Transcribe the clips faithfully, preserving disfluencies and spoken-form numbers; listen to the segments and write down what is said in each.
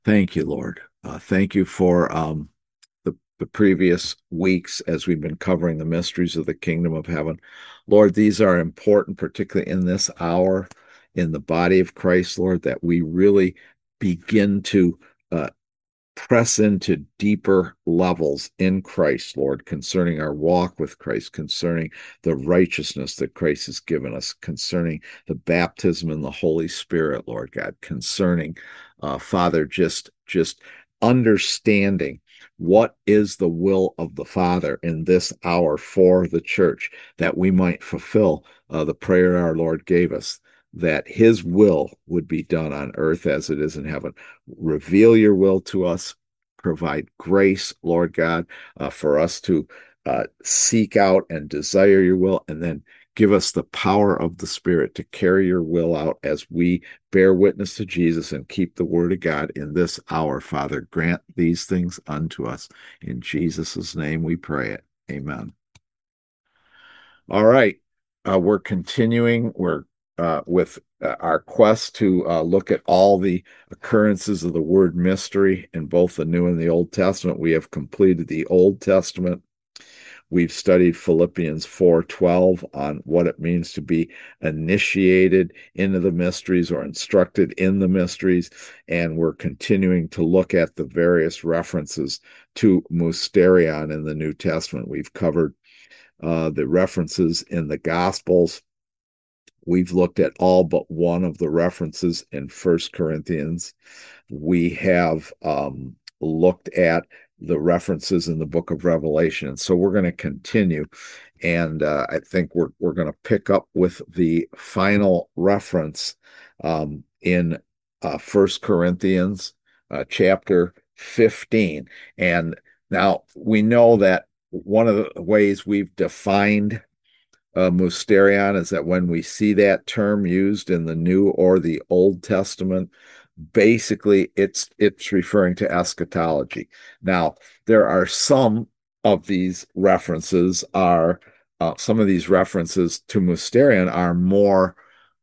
Thank you, Lord. Uh, thank you for um, the, the previous weeks as we've been covering the mysteries of the kingdom of heaven. Lord, these are important, particularly in this hour in the body of Christ, Lord, that we really begin to uh, press into deeper levels in Christ, Lord, concerning our walk with Christ, concerning the righteousness that Christ has given us, concerning the baptism in the Holy Spirit, Lord God, concerning, uh, Father, just just understanding what is the will of the Father in this hour for the church, that we might fulfill uh, the prayer our Lord gave us, that his will would be done on earth as it is in heaven. Reveal your will to us. Provide grace, Lord God, uh, for us to uh, seek out and desire your will, and then give us the power of the Spirit to carry your will out as we bear witness to Jesus and keep the word of God in this hour. Father, grant these things unto us. In Jesus' name we pray it. Amen. All right. Uh, we're continuing. We're uh, with uh, our quest to uh, look at all the occurrences of the word mystery in both the New and the Old Testament. We have completed the Old Testament. We've studied Philippians four twelve on what it means to be initiated into the mysteries or instructed in the mysteries. And we're continuing to look at the various references to mysterion in the New Testament. We've covered uh, the references in the Gospels. We've looked at all but one of the references in First Corinthians. We have um, looked at the references in the book of Revelation. And so we're going to continue. And uh, I think we're, we're going to pick up with the final reference um, in uh, First Corinthians uh, chapter fifteen. And now we know that one of the ways we've defined uh, mysterion is that when we see that term used in the New or the Old Testament, basically it's it's referring to eschatology. Now, there are some of these references are uh, some of these references to mysterion are more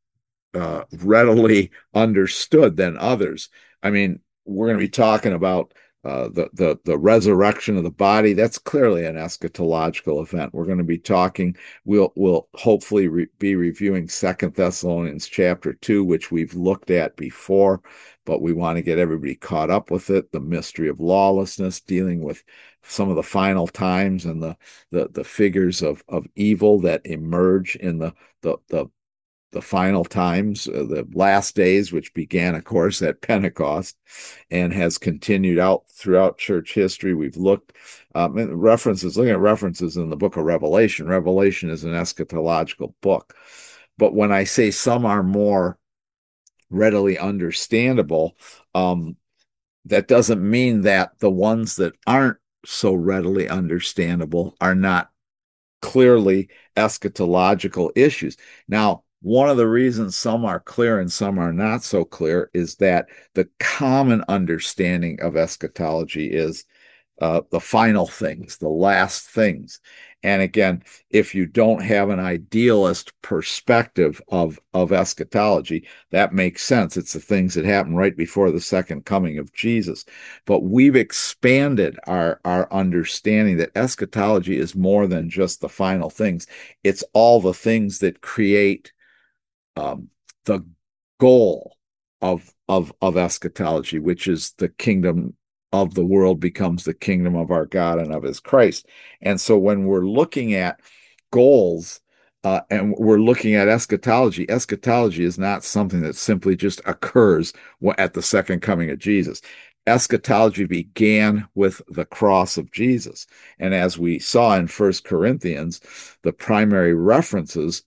uh, readily understood than others. I mean, we're going to be talking about uh, the the the resurrection of the body. That's clearly an eschatological event. We're going to be talking. We'll we'll hopefully re be reviewing Second Thessalonians chapter two, which we've looked at before, but we want to get everybody caught up with it. The mystery of lawlessness, dealing with some of the final times and the the the figures of of evil that emerge in the the the the final times, uh, the last days, which began, of course, at Pentecost and has continued out throughout church history. We've looked um, references, looking at references in the book of Revelation. Revelation is an eschatological book. But when I say some are more readily understandable, um, that doesn't mean that the ones that aren't so readily understandable are not clearly eschatological issues. Now, one of the reasons some are clear and some are not so clear is that the common understanding of eschatology is uh, the final things, the last things. And again, if you don't have an idealist perspective of, of eschatology, that makes sense. It's the things that happen right before the second coming of Jesus. But we've expanded our, our understanding that eschatology is more than just the final things. It's all the things that create um, the goal of, of, of eschatology, which is the kingdom of the world becomes the kingdom of our God and of his Christ. And so when we're looking at goals uh, and we're looking at eschatology, eschatology is not something that simply just occurs at the second coming of Jesus. Eschatology began with the cross of Jesus. And as we saw in First Corinthians, the primary references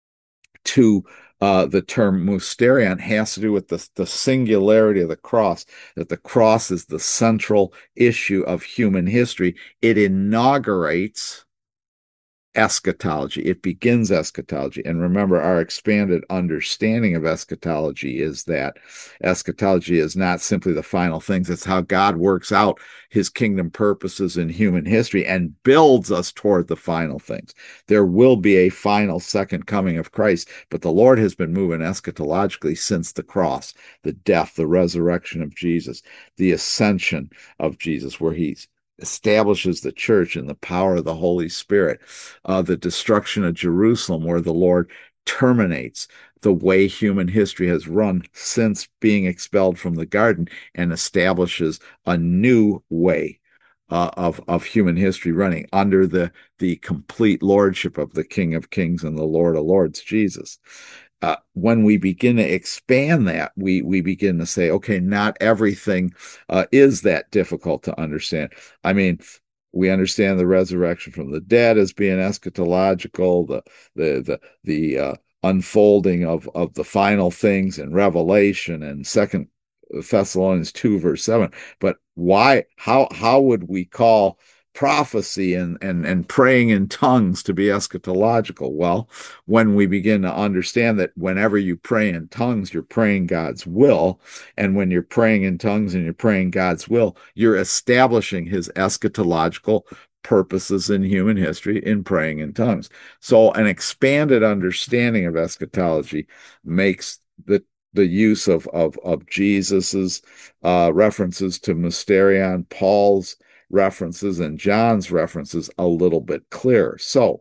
to uh, the term mysterion has to do with the, the singularity of the cross, that the cross is the central issue of human history. It inaugurates eschatology. It begins eschatology. And remember, our expanded understanding of eschatology is that eschatology is not simply the final things, it's how God works out his kingdom purposes in human history and builds us toward the final things. There will be a final second coming of Christ, but the Lord has been moving eschatologically since the cross, the death, the resurrection of Jesus, the ascension of Jesus, where he's establishes the church in the power of the Holy Spirit, uh, the destruction of Jerusalem, where the Lord terminates the way human history has run since being expelled from the garden and establishes a new way uh, of of human history running under the the complete lordship of the King of Kings and the Lord of Lords, Jesus. Uh, when we begin to expand that, we we begin to say, okay, not everything uh, is that difficult to understand. I mean, we understand the resurrection from the dead as being eschatological, the the the the uh, unfolding of of the final things in Revelation and Second Thessalonians two verse seven. But why? How how would we call prophecy and, and, and praying in tongues to be eschatological? Well, when we begin to understand that whenever you pray in tongues, you're praying God's will. And when you're praying in tongues and you're praying God's will, you're establishing his eschatological purposes in human history in praying in tongues. So an expanded understanding of eschatology makes the the use of of, of Jesus's uh, references to mysterion, Paul's references, and John's references a little bit clearer. So,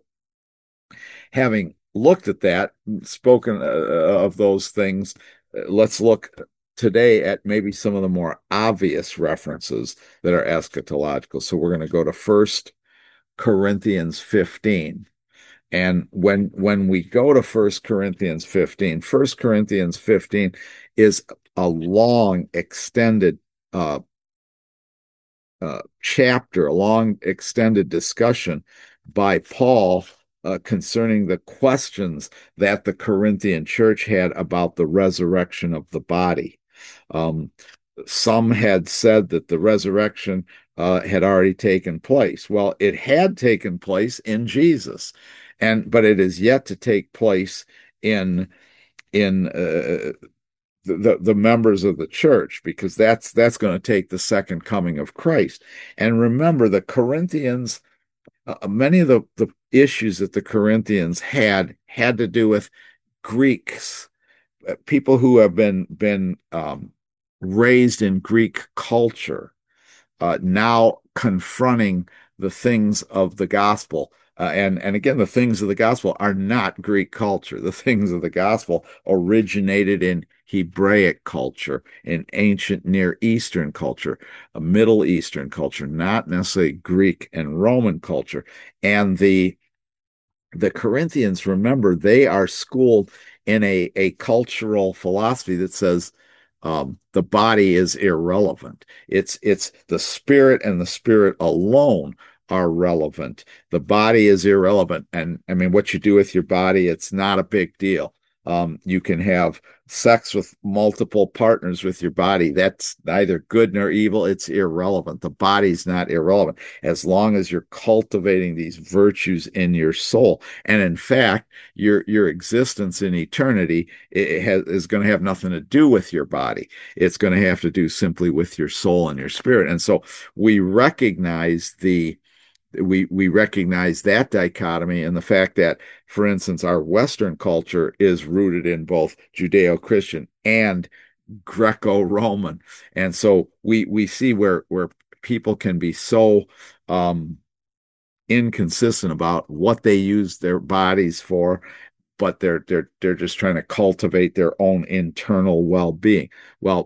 having looked at that, spoken uh, of those things, uh, let's look today at maybe some of the more obvious references that are eschatological. So we're going to go to First Corinthians fifteen. And when when we go to First Corinthians fifteen, First Corinthians fifteen is a long, extended uh, uh, chapter, a long, extended discussion by Paul uh, concerning the questions that the Corinthian church had about the resurrection of the body. Um, some had said that the resurrection uh, had already taken place. Well, it had taken place in Jesus, and but it is yet to take place in in uh, the, the members of the church, because that's that's going to take the second coming of Christ. And remember, the Corinthians, uh, many of the, the issues that the Corinthians had had to do with Greeks, uh, people who have been been um, raised in Greek culture, uh, now confronting the things of the gospel. Uh, and, and again, the things of the gospel are not Greek culture. The things of the gospel originated in Hebraic culture, in ancient Near Eastern culture, a Middle Eastern culture, not necessarily Greek and Roman culture. And the the Corinthians, remember, they are schooled in a, a cultural philosophy that says um, the body is irrelevant. It's it's the spirit and the spirit alone are relevant. The body is irrelevant. And I mean, what you do with your body, it's not a big deal. Um, you can have sex with multiple partners with your body. That's neither good nor evil. It's irrelevant. The body's not irrelevant as long as you're cultivating these virtues in your soul. And in fact, your your existence in eternity it has, is going to have nothing to do with your body. It's going to have to do simply with your soul and your spirit. And so we recognize the we we recognize that dichotomy and the fact that, for instance, our Western culture is rooted in both Judeo-Christian and Greco-Roman, and so we we see where where people can be so um, inconsistent about what they use their bodies for, but they're they're they're just trying to cultivate their own internal well-being. Well,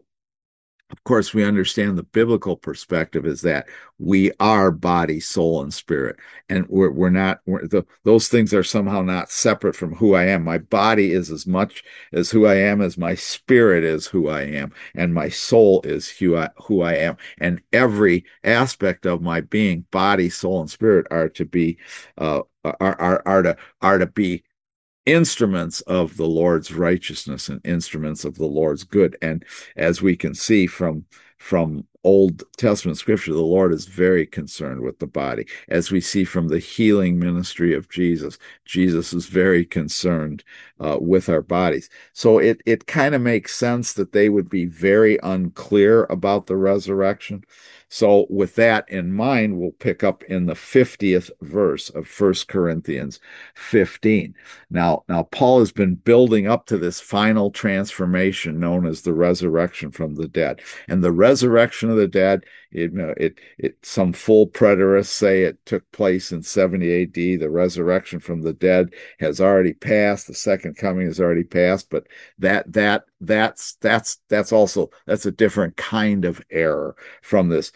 of course, we understand the biblical perspective is that we are body, soul, and spirit, and we're we're not. We're, the, those things are somehow not separate from who I am. My body is as much as who I am as my spirit is who I am, and my soul is who I who I am. And every aspect of my being, body, soul, and spirit, are to be uh, are are are to are to be instruments of the Lord's righteousness and instruments of the Lord's good. And as we can see from from Old Testament scripture, the Lord is very concerned with the body. As we see from the healing ministry of Jesus, Jesus is very concerned uh, with our bodies. So it, it kind of makes sense that they would be very unclear about the resurrection. So with that in mind, we'll pick up in the fiftieth verse of First Corinthians fifteen. Now, now Paul has been building up to this final transformation known as the resurrection from the dead. And the resurrection of the dead, it, it, it, some full preterists say it took place in seventy A D. The resurrection from the dead has already passed. The second coming has already passed. But that that that's that's that's also that's a different kind of error from this.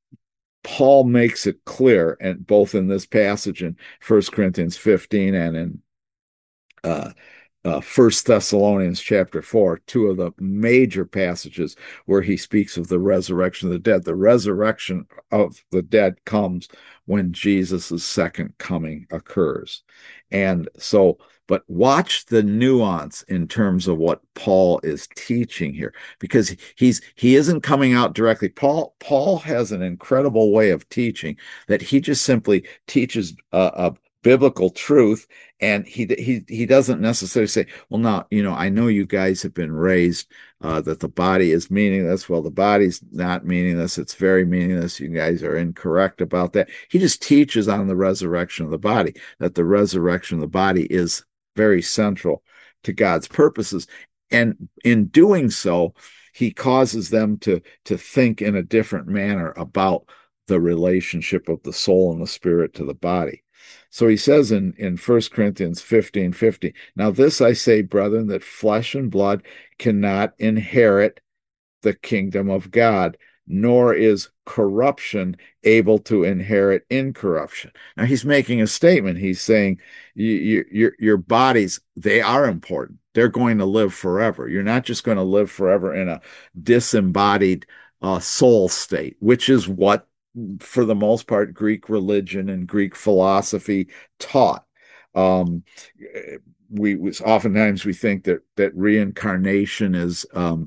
Paul makes it clear, and both in this passage in First Corinthians fifteen and in uh, uh, First Thessalonians chapter four, two of the major passages where he speaks of the resurrection of the dead. The resurrection of the dead comes when Jesus' second coming occurs. And so, but watch the nuance in terms of what Paul is teaching here, because he's he isn't coming out directly. Paul Paul has an incredible way of teaching that he just simply teaches a, a biblical truth, and he he he doesn't necessarily say, well, now, you know, I know you guys have been raised uh, that the body is meaningless. Well, the body's not meaningless. It's very meaningless. You guys are incorrect about that. He just teaches on the resurrection of the body, that the resurrection of the body is very central to God's purposes. And in doing so, he causes them to, to think in a different manner about the relationship of the soul and the spirit to the body. So he says in, in First Corinthians fifteen fifty, now this I say, brethren, that flesh and blood cannot inherit the kingdom of God, nor is corruption able to inherit incorruption. Now he's making a statement. He's saying you, you, your, your bodies, they are important. They're going to live forever. You're not just going to live forever in a disembodied uh, soul state, which is what, for the most part, Greek religion and Greek philosophy taught. Um, we oftentimes we think that that reincarnation is um,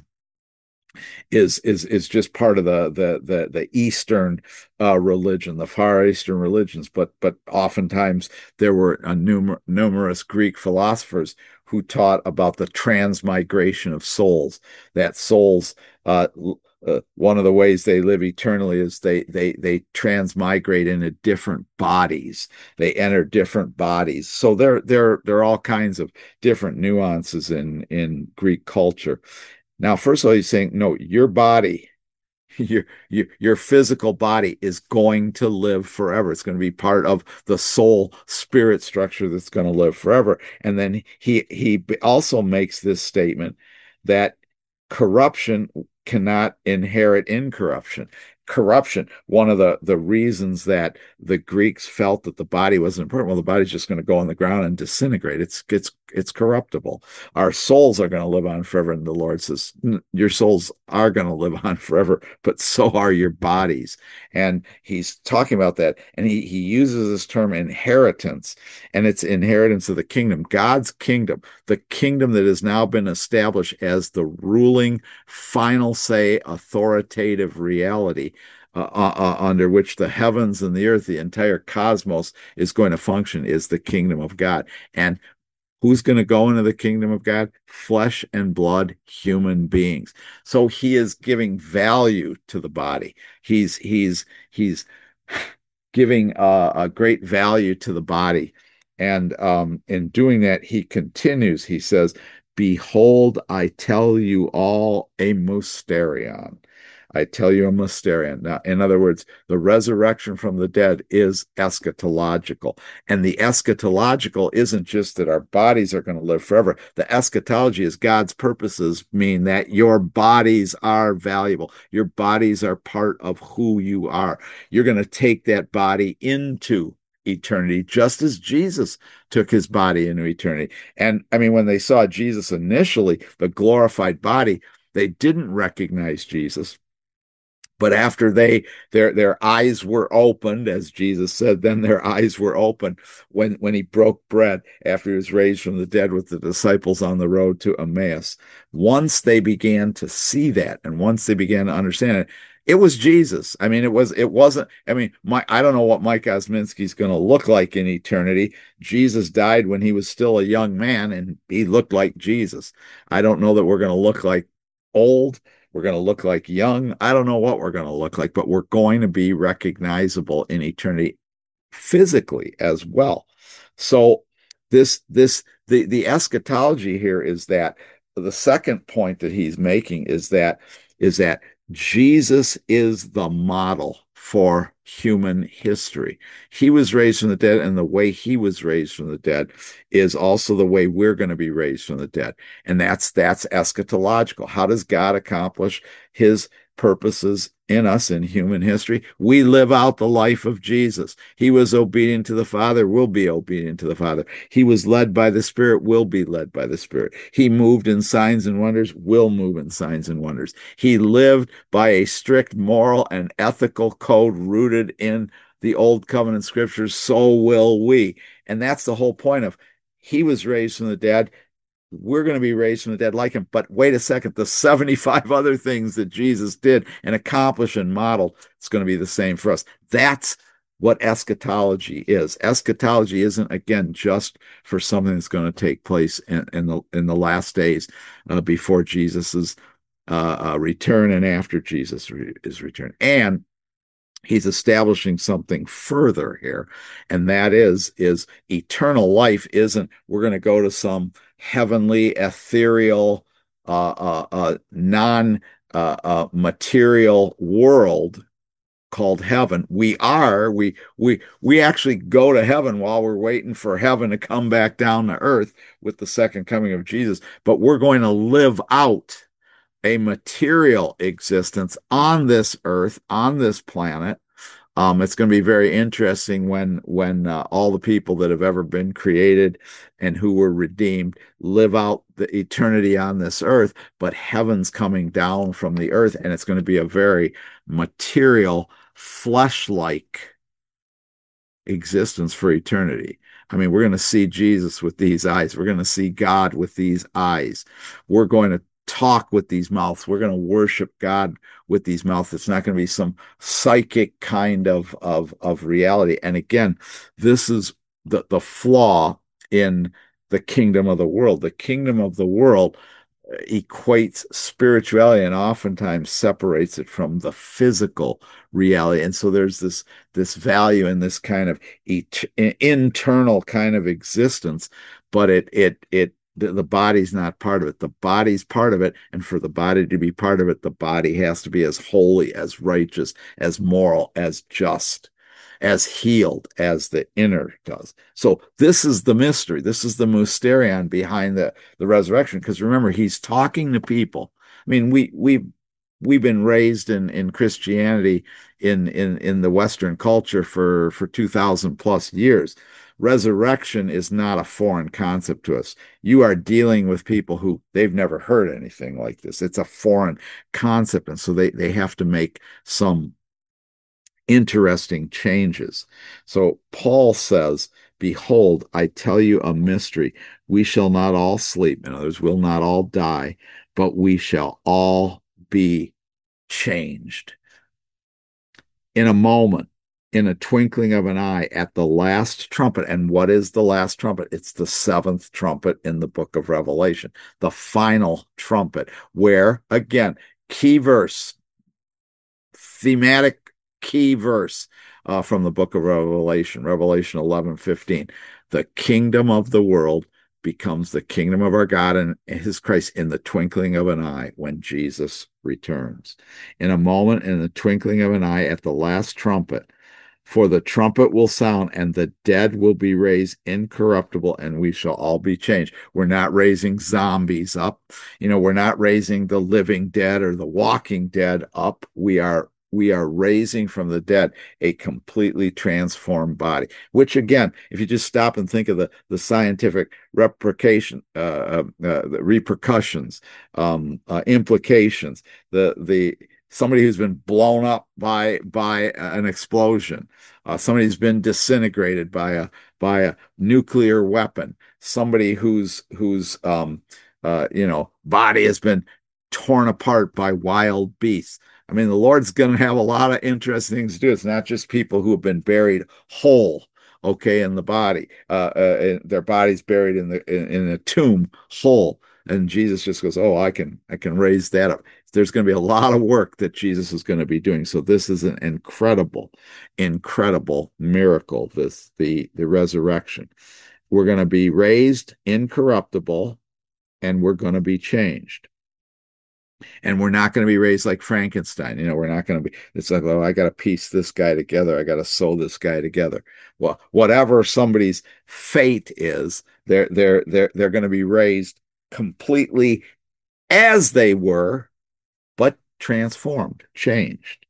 is is is just part of the the the, the Eastern uh, religion, the Far Eastern religions. But but oftentimes there were a numer- numerous Greek philosophers who taught about the transmigration of souls. That souls, uh, uh, one of the ways they live eternally is they they they transmigrate into different bodies. They enter different bodies. So there there there are all kinds of different nuances in in Greek culture. Now, first of all, he's saying, no, your body, your, your, your physical body is going to live forever. It's going to be part of the soul spirit structure that's going to live forever. And then he, he also makes this statement that corruption cannot inherit incorruption. Corruption, one of the, the reasons that the Greeks felt that the body wasn't important, well, the body's just going to go on the ground and disintegrate. It's it's it's corruptible. Our souls are going to live on forever. And the Lord says, your souls are going to live on forever, but so are your bodies. And he's talking about that. And he, he uses this term inheritance, and it's inheritance of the kingdom, God's kingdom, the kingdom that has now been established as the ruling, final say, authoritative reality uh, uh, under which the heavens and the earth, the entire cosmos is going to function, is the kingdom of God. And who's going to go into the kingdom of God? Flesh and blood, human beings. So he is giving value to the body. He's he's he's giving uh, a great value to the body, and um, in doing that, he continues. He says, "Behold, I tell you all a mysterion." I tell you a mysterion. Now, in other words, the resurrection from the dead is eschatological. And the eschatological isn't just that our bodies are going to live forever. The eschatology is God's purposes mean that your bodies are valuable. Your bodies are part of who you are. You're going to take that body into eternity, just as Jesus took his body into eternity. And I mean, when they saw Jesus initially, the glorified body, they didn't recognize Jesus. But after they their their eyes were opened, as Jesus said, then their eyes were opened when, when he broke bread after he was raised from the dead with the disciples on the road to Emmaus. Once they began to see that, and once they began to understand it, It was Jesus. I mean, it was, it wasn't, I mean, my, I don't know what Mike Osminski's going to look like in eternity. Jesus died when he was still a young man and he looked like Jesus. I don't know that we're going to look like old. We're going to look like young. I don't know what we're going to look like, but we're going to be recognizable in eternity physically as well. So this, this, the, the eschatology here is that the second point that he's making is that, is that Jesus is the model for human history. He was raised from the dead, and the way he was raised from the dead is also the way we're going to be raised from the dead. And that's that's eschatological. How does God accomplish his purposes in us in human history? We live out the life of Jesus. He was obedient to the Father, will be obedient to the Father. He was led by the Spirit, will be led by the Spirit. He moved in signs and wonders, will move in signs and wonders. He lived by a strict moral and ethical code rooted in the Old Covenant scriptures, so will we. And that's the whole point of he was raised from the dead. We're going to be raised from the dead like him. But wait a second, the seventy-five other things that Jesus did and accomplished and modeled, it's going to be the same for us. That's what eschatology is. Eschatology isn't, again, just for something that's going to take place in, in the in the last days uh, before Jesus's uh, uh, return and after Jesus re- is returned. And he's establishing something further here, and that is is eternal life isn't we're going to go to some heavenly, ethereal, uh, uh, uh, non uh, uh, material world called heaven. We are we we we actually go to heaven while we're waiting for heaven to come back down to earth with the second coming of Jesus. But we're going to live out a material existence on this earth, on this planet. Um, it's going to be very interesting when when uh, all the people that have ever been created and who were redeemed live out the eternity on this earth, but heaven's coming down from the earth, and it's going to be a very material, flesh-like existence for eternity. I mean, we're going to see Jesus with these eyes. We're going to see God with these eyes. We're going to talk with these mouths. We're going to worship God with these mouths. It's not going to be some psychic kind of, of, of reality. And again, this is the, the flaw in the kingdom of the world. The kingdom of the world equates spirituality and oftentimes separates it from the physical reality. And so there's this this value in this kind of et- internal kind of existence, but it it it the, the body's not part of it. The body's part of it, and for the body to be part of it, the body has to be as holy, as righteous, as moral, as just, as healed as the inner does. So this is the mystery. This is the mysterion behind the, the resurrection. Because remember, he's talking to people. I mean, we we we've been raised in in Christianity in in in the Western culture for for two thousand plus years. Resurrection is not a foreign concept to us. You are dealing with people who they've never heard anything like this. It's a foreign concept, and so they they have to make some interesting changes. So Paul says, behold, I tell you a mystery. We shall not all sleep. In others, we'll not all die, but we shall all be changed. In a moment, in a twinkling of an eye, at the last trumpet. And what is the last trumpet? It's the seventh trumpet in the book of Revelation, the final trumpet, where, again, key verse, thematic key verse uh, from the book of Revelation, Revelation eleven fifteen. The kingdom of the world becomes the kingdom of our God and his Christ in the twinkling of an eye when Jesus returns. In a moment, in the twinkling of an eye, at the last trumpet, for the trumpet will sound and the dead will be raised incorruptible and we shall all be changed. We're not raising zombies up. You know, we're not raising the living dead or the walking dead up. We are we are raising from the dead a completely transformed body, which again, if you just stop and think of the, the scientific repercussion, uh, uh, the repercussions, um, uh, implications, the, the, somebody who's been blown up by, by an explosion, uh, somebody who's been disintegrated by a, by a nuclear weapon, somebody whose, whose, um, uh, you know, body has been torn apart by wild beasts. I mean, the Lord's going to have a lot of interesting things to do. It's not just people who have been buried whole, okay, in the body, uh, uh their bodies buried in the in, in a tomb whole. And Jesus just goes, "Oh, I can I can raise that up." There's going to be a lot of work that Jesus is going to be doing. So this is an incredible, incredible miracle. This the the resurrection. We're going to be raised incorruptible, and we're going to be changed. And we're not going to be raised like Frankenstein. You know, we're not going to be, it's like, oh, I got to piece this guy together. I got to sew this guy together. Well, whatever somebody's fate is, they're they're they're they're going to be raised completely as they were, but transformed, changed.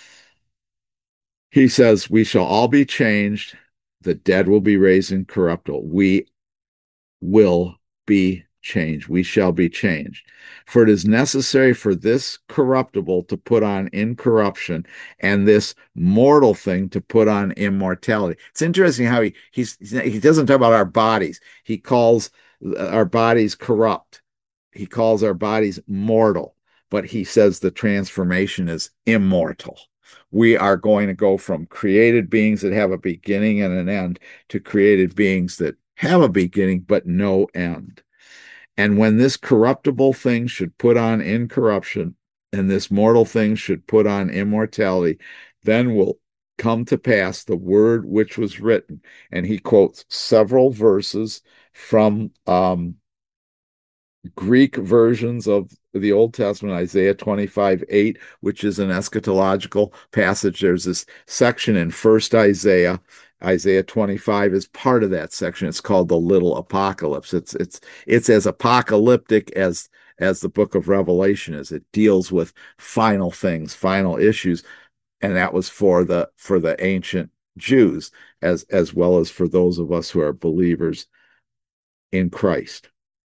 He says, we shall all be changed. The dead will be raised incorruptible. We will be changed. We shall be changed. For it is necessary for this corruptible to put on incorruption, and this mortal thing to put on immortality. It's interesting how he he's, he doesn't talk about our bodies. He calls our bodies corrupt. He calls our bodies mortal, but he says the transformation is immortal. We are going to go from created beings that have a beginning and an end to created beings that have a beginning but no end. And when this corruptible thing should put on incorruption, and this mortal thing should put on immortality, then will come to pass the word which was written. And he quotes several verses from um, Greek versions of the Old Testament, Isaiah twenty-five eight, which is an eschatological passage. There's this section in First Isaiah. Isaiah twenty-five is part of that section. It's called the Little Apocalypse. It's it's it's as apocalyptic as as the book of Revelation is. It deals with final things, final issues, and that was for the for the ancient Jews as as well as for those of us who are believers in Christ.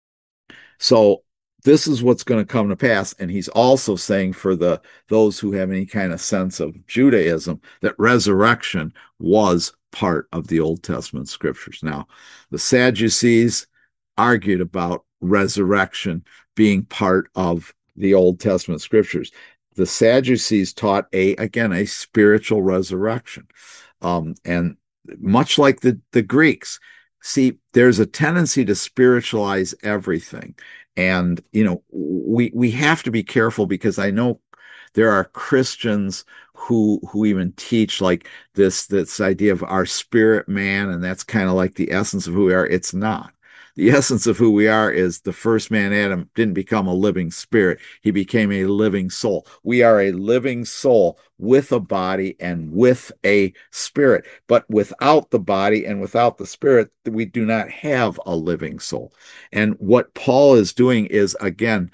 So this is what's going to come to pass. And he's also saying for the those who have any kind of sense of Judaism that resurrection was part of the Old Testament scriptures. Now, the Sadducees argued about resurrection being part of the Old Testament scriptures. The Sadducees taught a again a spiritual resurrection, um, and much like the the Greeks. See, there's a tendency to spiritualize everything. And, you know, we we have to be careful because I know there are Christians who who even teach like this this idea of our spirit man, and that's kind of like the essence of who we are. It's not. The essence of who we are is the first man, Adam, didn't become a living spirit. He became a living soul. We are a living soul with a body and with a spirit. But without the body and without the spirit, we do not have a living soul. And what Paul is doing is, again,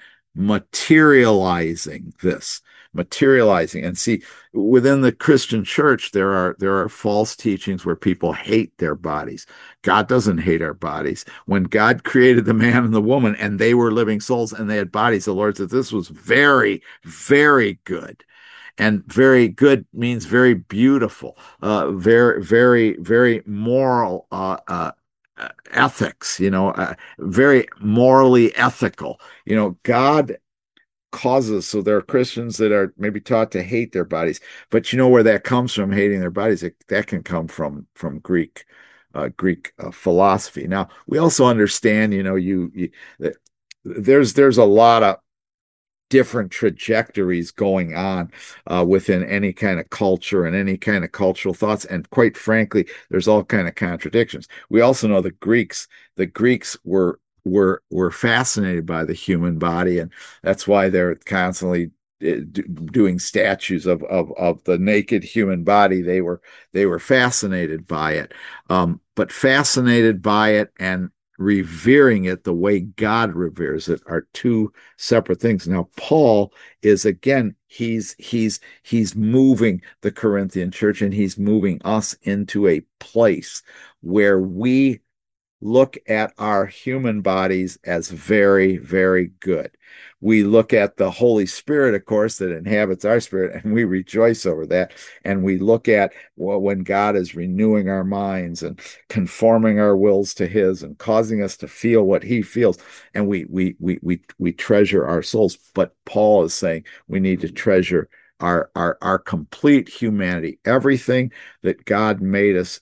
materializing this. Materializing. And see, within the Christian church, there are there are false teachings where people hate their bodies. God doesn't hate our bodies. When God created the man and the woman and they were living souls and they had bodies, the Lord said this was very, very good. And very good means very beautiful, uh, very, very, very moral uh, uh, ethics, you know, uh, very morally ethical. You know, God causes. So there are Christians that are maybe taught to hate their bodies, but you know where that comes from, hating their bodies? It, that can come from from Greek uh, Greek uh, philosophy. Now we also understand, you know, you, you there's there's a lot of different trajectories going on uh, within any kind of culture and any kind of cultural thoughts, and quite frankly, there's all kind of contradictions. We also know the Greeks. The Greeks were were were fascinated by the human body, and that's why they're constantly doing statues of of of the naked human body. They were they were fascinated by it, um, but fascinated by it and revering it the way God reveres it are two separate things. Now, Paul is again he's he's he's moving the Corinthian church, and he's moving us into a place where we look at our human bodies as very, very good. We look at the Holy Spirit, of course, that inhabits our spirit, and we rejoice over that. And we look at, well, when God is renewing our minds and conforming our wills to His and causing us to feel what He feels, and we we we we we treasure our souls. But Paul is saying we need to treasure our, our, our complete humanity, everything that God made us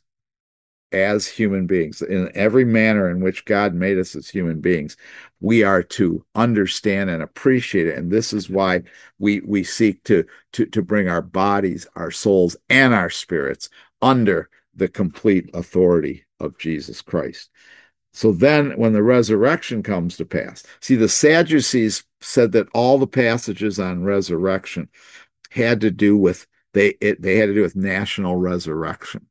as human beings, in every manner in which God made us as human beings, we are to understand and appreciate it. And this is why we we seek to to to bring our bodies, our souls, and our spirits under the complete authority of Jesus Christ. So then when the resurrection comes to pass, see, the Sadducees said that all the passages on resurrection had to do with they it, they had to do with national resurrection.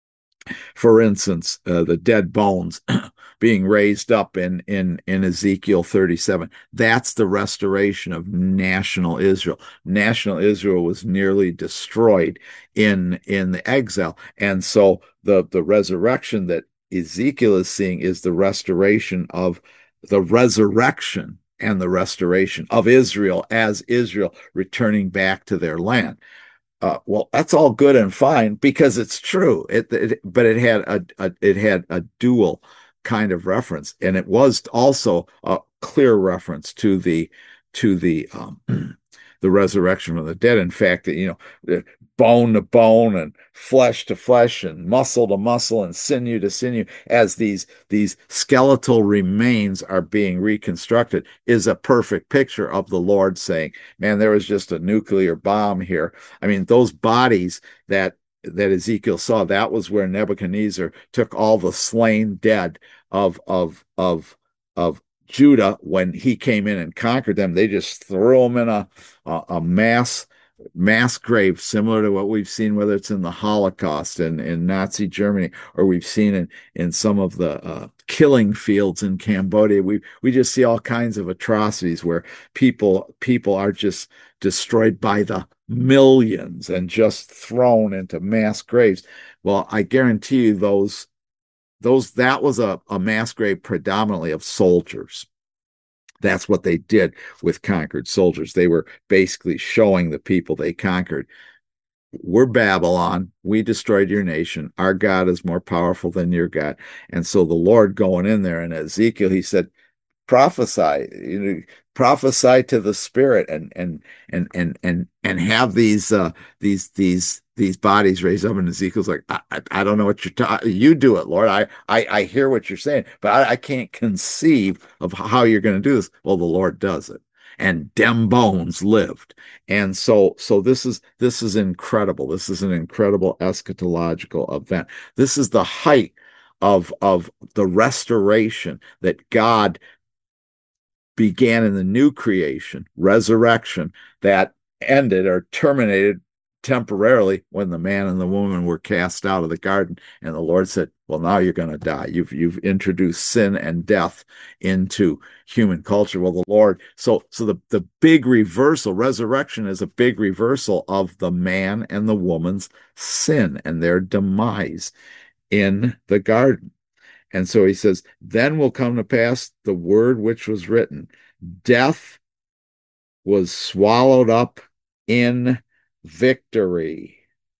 For instance, uh, the dead bones being raised up in, in, in Ezekiel thirty-seven. That's the restoration of national Israel. National Israel was nearly destroyed in, in the exile. And so the, the resurrection that Ezekiel is seeing is the restoration of the resurrection and the restoration of Israel as Israel returning back to their land. Uh, well, that's all good and fine because it's true. It, it but it had a, a it had a dual kind of reference, and it was also a clear reference to the to the um, the resurrection of the dead. In fact, you know, bone to bone and flesh to flesh and muscle to muscle and sinew to sinew, as these these skeletal remains are being reconstructed, is a perfect picture of the Lord saying, man, there was just a nuclear bomb here. I mean, those bodies that that Ezekiel saw, that was where Nebuchadnezzar took all the slain dead of of of of Judah when he came in and conquered them. They just threw them in a a, a mass mass grave, similar to what we've seen, whether it's in the Holocaust and in Nazi Germany, or we've seen in in some of the uh, killing fields in Cambodia. We we just see all kinds of atrocities where people people are just destroyed by the millions and just thrown into mass graves. Well, I guarantee you those those that was a, a mass grave predominantly of soldiers. That's what they did with conquered soldiers. They were basically showing the people they conquered, we're Babylon. We destroyed your nation. Our God is more powerful than your God. And so the Lord going in there, and Ezekiel, he said, prophesy, you know, prophesy to the spirit and and and and and and have these uh these these these bodies raised up. And Ezekiel's like, I, I, I don't know what you're talking. You do it, Lord. I I I hear what you're saying, but I, I can't conceive of how you're going to do this. Well, the Lord does it, and dem bones lived. And so so this is this is incredible. This is an incredible eschatological event. This is the height of of the restoration that God began in the new creation, resurrection, that ended or terminated temporarily when the man and the woman were cast out of the garden. And the Lord said, well, now you're going to die. You've you've introduced sin and death into human culture. Well, the Lord, so so the, the big reversal, resurrection is a big reversal of the man and the woman's sin and their demise in the garden. And so he says, then will come to pass the word which was written. Death was swallowed up in victory.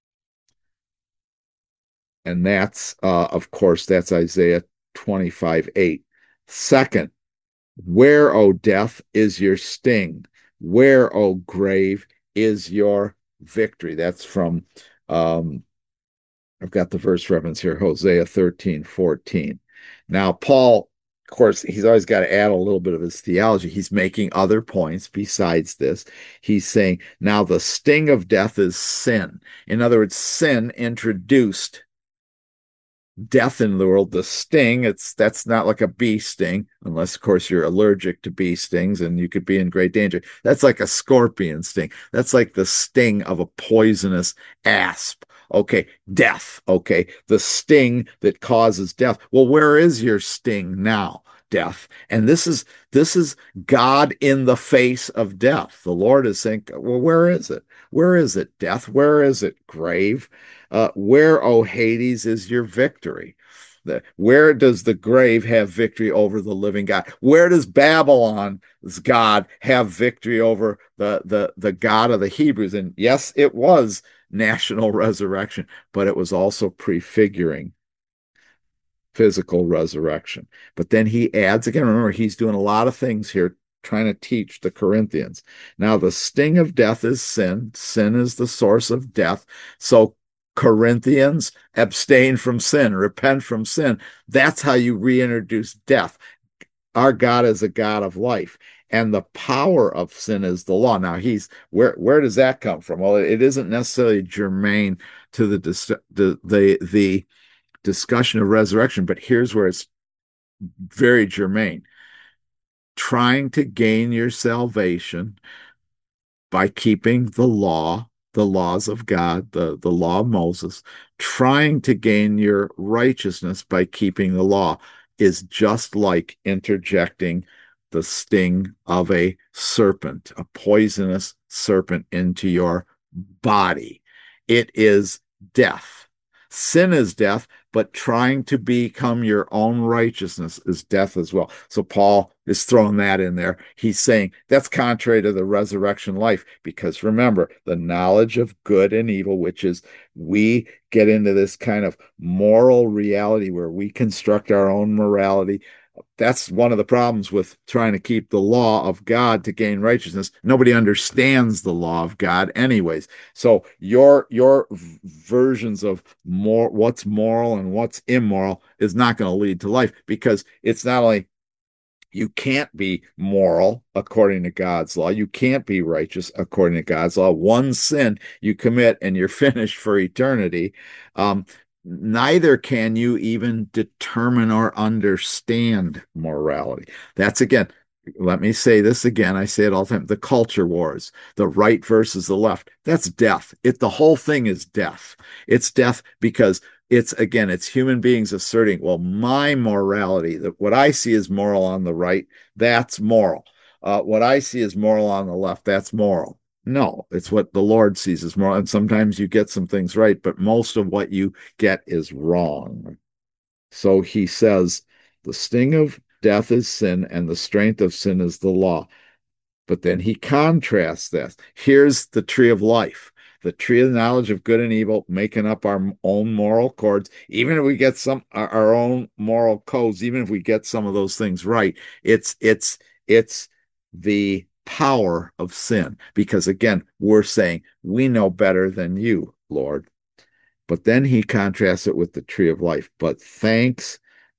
And that's, uh, of course, that's Isaiah twenty-five eight. Second, where, O death, is your sting? Where, O grave, is your victory? That's from, um, I've got the verse reference here, Hosea thirteen fourteen. Now, Paul, of course, he's always got to add a little bit of his theology. He's making other points besides this. He's saying, now the sting of death is sin. In other words, sin introduced death in the world. The sting, it's that's not like a bee sting, unless, of course, you're allergic to bee stings and you could be in great danger. That's like a scorpion sting. That's like the sting of a poisonous asp. Okay, death. Okay, the sting that causes death. Well, where is your sting now, death? And this is this is God in the face of death. The Lord is saying, well, where is it? Where is it, death? Where is it, grave? Uh, where, O Hades, is your victory? The, where does the grave have victory over the living God? Where does Babylon's God have victory over the, the, the God of the Hebrews? And yes, it was national resurrection, but it was also prefiguring physical resurrection. But then he adds, again, remember, he's doing a lot of things here trying to teach the Corinthians. Now, the sting of death is sin. Sin is the source of death. So, Corinthians, abstain from sin, repent from sin. That's how you reintroduce death. Our God is a God of life, and the power of sin is the law. Now, he's where where does that come from? Well, it isn't necessarily germane to the the the, the discussion of resurrection, but here's where it's very germane. Trying to gain your salvation by keeping the law, the laws of God, the, the law of Moses, trying to gain your righteousness by keeping the law is just like interjecting the sting of a serpent, a poisonous serpent into your body. It is death. Sin is death, but trying to become your own righteousness is death as well. So Paul is throwing that in there. He's saying that's contrary to the resurrection life, because remember, the knowledge of good and evil, which is we get into this kind of moral reality where we construct our own morality. That's one of the problems with trying to keep the law of God to gain righteousness. Nobody understands the law of God anyways. So your your versions of more what's moral and what's immoral is not going to lead to life, because it's not only you can't be moral according to God's law. You can't be righteous according to God's law. One sin you commit and you're finished for eternity. Um, neither can you even determine or understand morality. That's, again, let me say this again. I say it all the time. The culture wars, the right versus the left. That's death. It, the whole thing is death. It's death because it's, again, it's human beings asserting, well, my morality, that what I see is moral on the right, that's moral. Uh, what I see is moral on the left, that's moral. No, it's what the Lord sees as moral. And sometimes you get some things right, but most of what you get is wrong. So he says, the sting of death is sin, and the strength of sin is the law. But then he contrasts this. Here's the tree of life, the tree of the knowledge of good and evil, making up our own moral codes. Even if we get some our own moral codes, even if we get some of those things right, it's it's it's the power of sin. Because again, we're saying we know better than you, Lord. But then he contrasts it with the tree of life. But thanks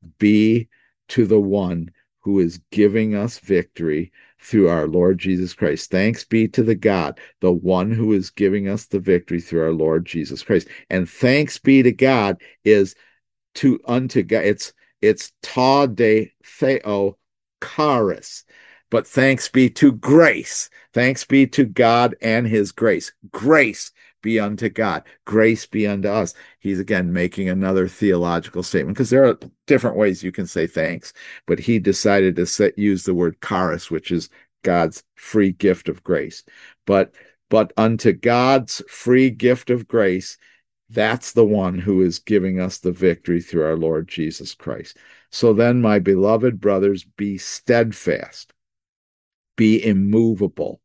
be to the one who is giving us victory through our Lord Jesus Christ. Thanks be to the God, the one who is giving us the victory through our Lord Jesus Christ. And thanks be to God is to unto God. It's it's ta de theo charis. But thanks be to grace. Thanks be to God and his grace. Grace be unto God. Grace be unto us. He's again making another theological statement, because there are different ways you can say thanks, but he decided to set, use the word charis, which is God's free gift of grace. But but unto God's free gift of grace, that's the one who is giving us the victory through our Lord Jesus Christ. So then, my beloved brothers, be steadfast, be immovable,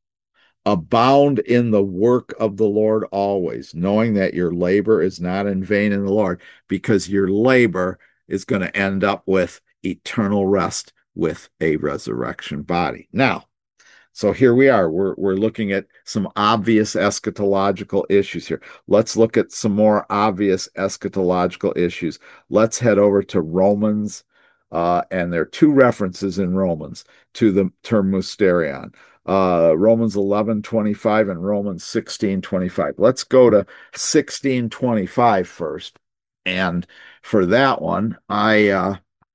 abound in the work of the Lord always, knowing that your labor is not in vain in the Lord, because your labor is going to end up with eternal rest with a resurrection body. Now, so here we are. We're, we're looking at some obvious eschatological issues here. Let's look at some more obvious eschatological issues. Let's head over to Romans, uh, and there are two references in Romans to the term mysterion. Uh, Romans eleven twenty-five and Romans sixteen twenty-five. Let's go to sixteen twenty-five first. And for that one, I uh,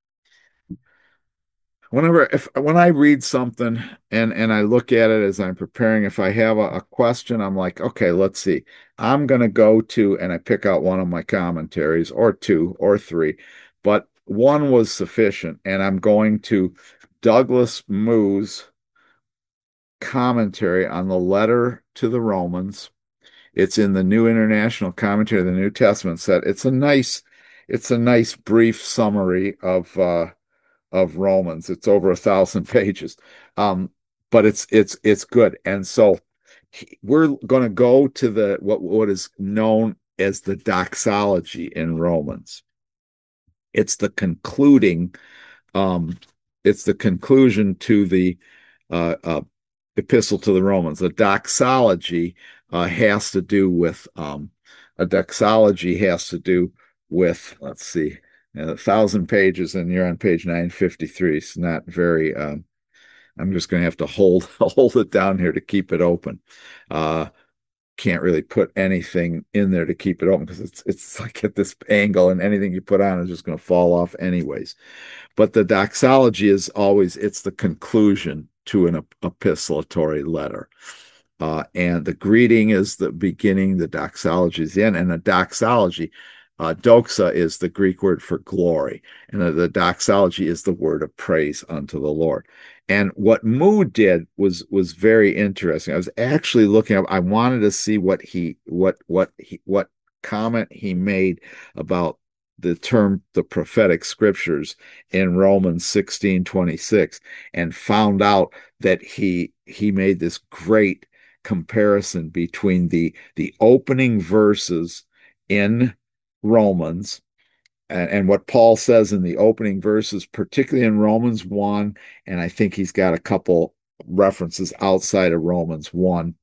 whenever if when I read something and and I look at it as I'm preparing, if I have a, a question, I'm like, okay, let's see. I'm going to go to, and I pick out one of my commentaries, or two or three, but one was sufficient, and I'm going to Douglas Moo's commentary on the letter to the Romans. It's in the New International Commentary of the New Testament set. It's a nice, it's a nice brief summary of uh, of Romans. It's over a thousand pages, um, but it's it's it's good. And so he, we're going to go to the what what is known as the doxology in Romans. It's the concluding, um, it's the conclusion to the uh, uh, epistle to the Romans. A doxology uh, has to do with um, a doxology has to do with, let's see, a thousand pages, and you're on page nine fifty-three. It's not very. Um, I'm just going to have to hold hold it down here to keep it open. Uh, can't really put anything in there to keep it open because it's it's like at this angle, and anything you put on is just going to fall off anyways. But the doxology is always, it's the conclusion to an epistolatory letter. Uh, and the greeting is the beginning, the doxology is the end, and a doxology, uh, doxa is the Greek word for glory, and the, the doxology is the word of praise unto the Lord. And what Mood did was was very interesting. I was actually looking up. I wanted to see what he what what he what comment he made about the term the prophetic scriptures in Romans sixteen twenty-six, and found out that he he made this great comparison between the the opening verses in Romans and, and what Paul says in the opening verses, particularly in Romans one, and I think he's got a couple references outside of Romans one,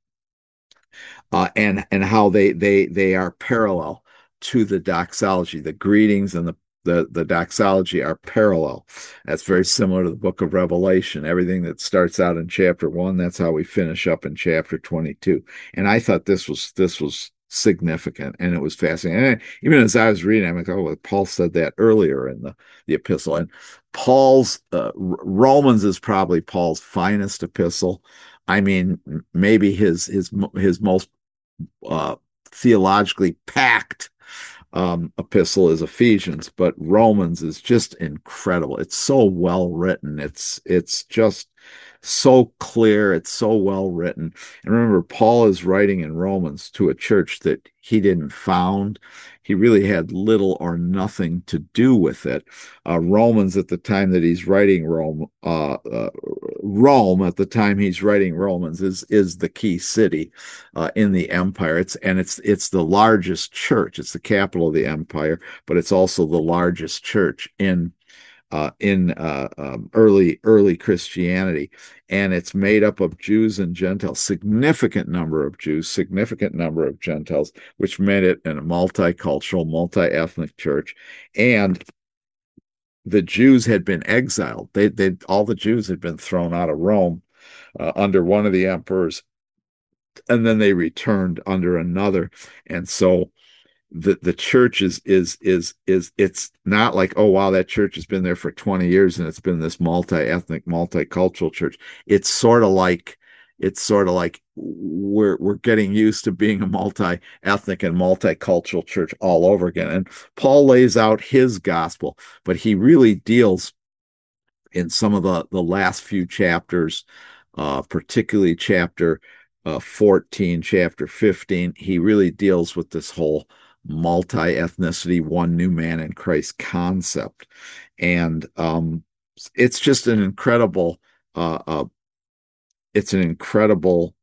uh, and and how they they they are parallel to the doxology. The greetings and the the the doxology are parallel. That's very similar to the book of Revelation. Everything that starts out in chapter one, that's how we finish up in chapter twenty-two. And I thought this was this was significant, and it was fascinating. And even as I was reading, I'm like, oh, well, Paul said that earlier in the the epistle. And Paul's uh, Romans is probably Paul's finest epistle. I mean, maybe his his his most uh, theologically packed um, epistle is Ephesians, but Romans is just incredible. It's so well written. It's it's just so clear. It's so well written. And remember, Paul is writing in Romans to a church that he didn't found. He really had little or nothing to do with it. Uh, Romans, at the time that he's writing Rome, uh, uh, Rome, at the time he's writing Romans, is is the key city uh, in the empire. It's and it's it's the largest church. It's the capital of the empire, but it's also the largest church in uh, in uh, um, early early Christianity, and it's made up of Jews and Gentiles, significant number of Jews, significant number of Gentiles, which made it a multicultural, multi-ethnic church. And the Jews had been exiled. They, they, all the Jews had been thrown out of Rome uh, under one of the emperors, and then they returned under another. And so the the church is is is is it's not like, oh wow, that church has been there for twenty years and it's been this multi-ethnic, multicultural church. It's sort of like it's sort of like we're we're getting used to being a multi-ethnic and multicultural church all over again. And Paul lays out his gospel, but he really deals in some of the the last few chapters, uh, particularly chapter uh, fourteen, chapter fifteen. He really deals with this whole multi-ethnicity, one new man in Christ concept, and um, it's just an incredible. Uh, uh, it's an incredible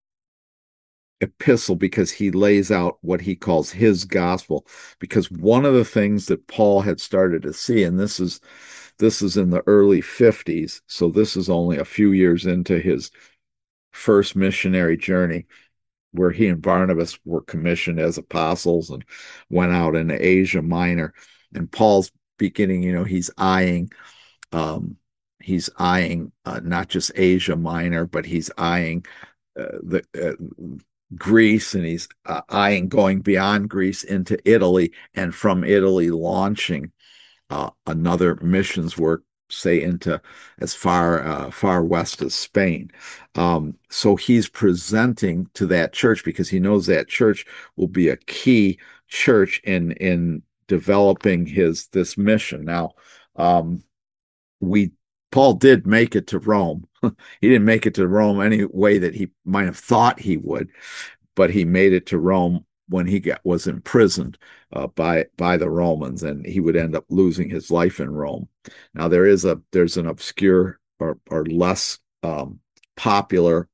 epistle because he lays out what he calls his gospel. Because one of the things that Paul had started to see, and this is this is in the early fifties, so this is only a few years into his first missionary journey, where he and Barnabas were commissioned as apostles and went out into Asia Minor. And Paul's beginning, you know, he's eyeing um, he's eyeing uh, not just Asia Minor, but he's eyeing uh, the uh, Greece, and he's uh, eyeing going beyond Greece into Italy, and from Italy launching uh, another missions work, say into as far uh, far west as Spain. Um, so he's presenting to that church because he knows that church will be a key church in in developing his this mission. Now, um, we Paul did make it to Rome. He didn't make it to Rome any way that he might have thought he would, but he made it to Rome when he got, was imprisoned uh, by by the Romans, and he would end up losing his life in Rome. Now there is a there's an obscure or or less um, popular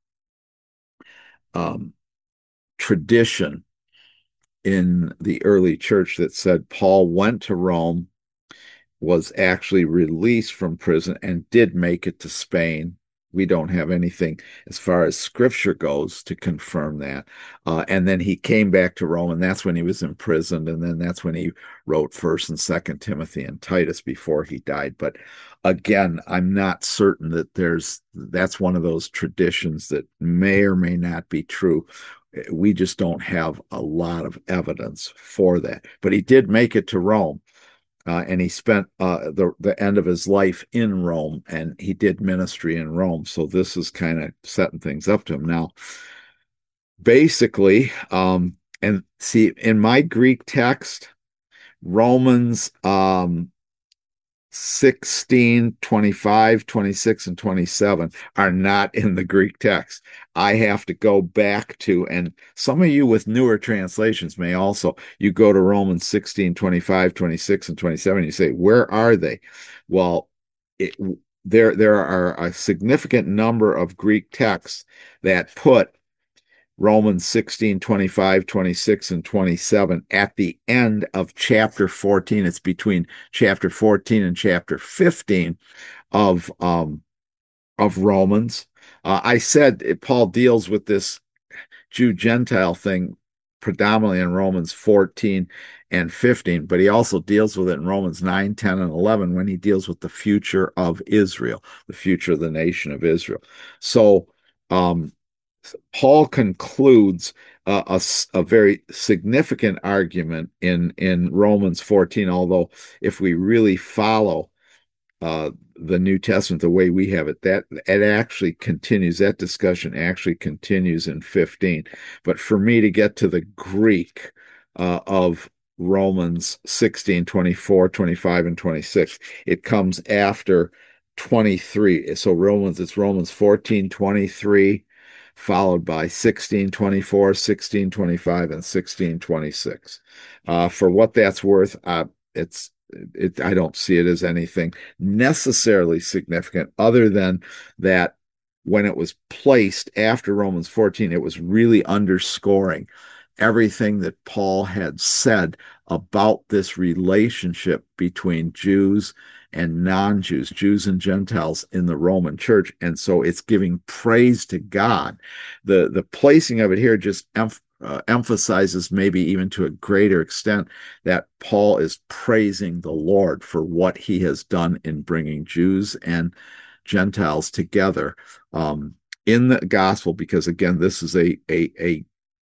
um, tradition in the early church that said Paul went to Rome, was actually released from prison, and did make it to Spain, we don't have anything as far as scripture goes to confirm that. Uh, and then he came back to Rome, and that's when he was imprisoned, and then that's when he wrote First and Second Timothy and Titus before he died. But again, I'm not certain that there's that's one of those traditions that may or may not be true. We just don't have a lot of evidence for that. But he did make it to Rome. Uh, and he spent uh, the the end of his life in Rome, and he did ministry in Rome. So this is kind of setting things up to him now. Basically, um, and see, in my Greek text, Romans um, sixteen, twenty-five, twenty-six, and twenty-seven are not in the Greek text. I have to go back to, and some of you with newer translations may also, you go to Romans sixteen, twenty-five, twenty-six, and twenty-seven, and you say, where are they? Well, it, there, there are a significant number of Greek texts that put Romans sixteen, twenty-five, twenty-six, and twenty-seven at the end of chapter fourteen. It's between chapter fourteen and chapter fifteen of um, of Romans. Uh, I said it, Paul deals with this Jew-Gentile thing predominantly in Romans fourteen and fifteen, but he also deals with it in Romans nine, ten, and eleven when he deals with the future of Israel, the future of the nation of Israel. So um, Paul concludes uh, a, a very significant argument in, in Romans fourteen, although if we really follow uh, the New Testament the way we have it, that it actually continues, that discussion actually continues in fifteen. But for me to get to the Greek uh, of Romans sixteen, twenty-four, twenty-five, and twenty-six, it comes after twenty-three. So Romans, it's Romans fourteen, twenty-three, followed by sixteen twenty-four, sixteen twenty-five, and sixteen twenty-six. Uh, for what that's worth, uh, it's it, I don't see it as anything necessarily significant other than that when it was placed after Romans fourteen, it was really underscoring everything that Paul had said about this relationship between Jews and non-Jews, Jews and Gentiles in the Roman church. And so it's giving praise to God. The, the placing of it here just em- uh, emphasizes, maybe even to a greater extent, that Paul is praising the Lord for what he has done in bringing Jews and Gentiles together um, in the gospel, because again, this is a, a, a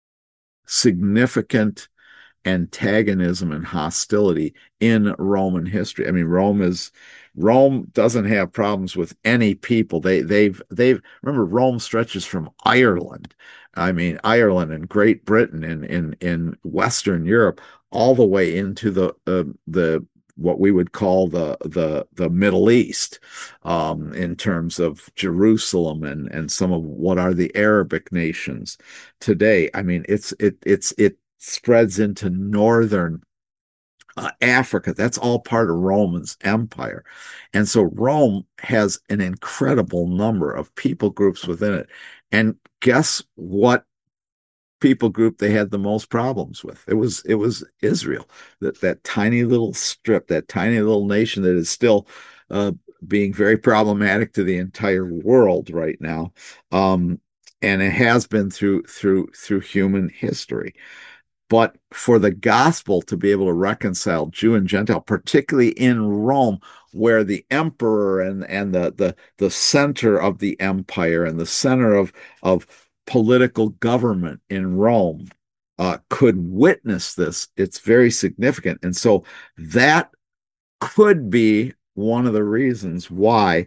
significant antagonism and hostility in Roman history. I mean, Rome is Rome doesn't have problems with any people. They they've they've remember Rome stretches from Ireland. I mean, Ireland and Great Britain and in in Western Europe all the way into the uh, the what we would call the the the Middle East, um, in terms of Jerusalem and and some of what are the Arabic nations today. I mean, it's it it's it spreads into northern uh, Africa. That's all part of Rome's empire. And so Rome has an incredible number of people groups within it. And guess what people group they had the most problems with? It was it was Israel, that that tiny little strip, that tiny little nation that is still uh, being very problematic to the entire world right now, um, and it has been through through through human history. But for the gospel to be able to reconcile Jew and Gentile, particularly in Rome, where the emperor and, and the, the, the center of the empire and the center of, of political government in Rome uh, could witness this, it's very significant. And so that could be one of the reasons why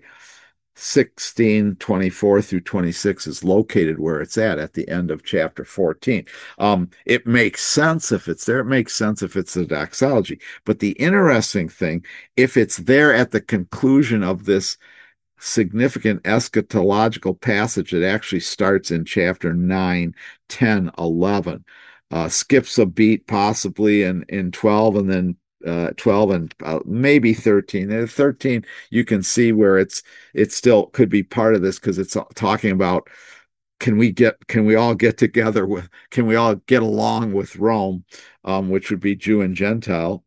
sixteen twenty-four through twenty-six is located where it's at at the end of chapter fourteen. Um, it makes sense if it's there. It makes sense if it's the doxology. But the interesting thing, if it's there at the conclusion of this significant eschatological passage that actually starts in chapter nine, ten, eleven, uh, skips a beat possibly in, in twelve, and then Uh, twelve and uh, maybe thirteen. And thirteen, you can see where it's it still could be part of this, because it's talking about can we get can we all get together with can we all get along with Rome, um, which would be Jew and Gentile.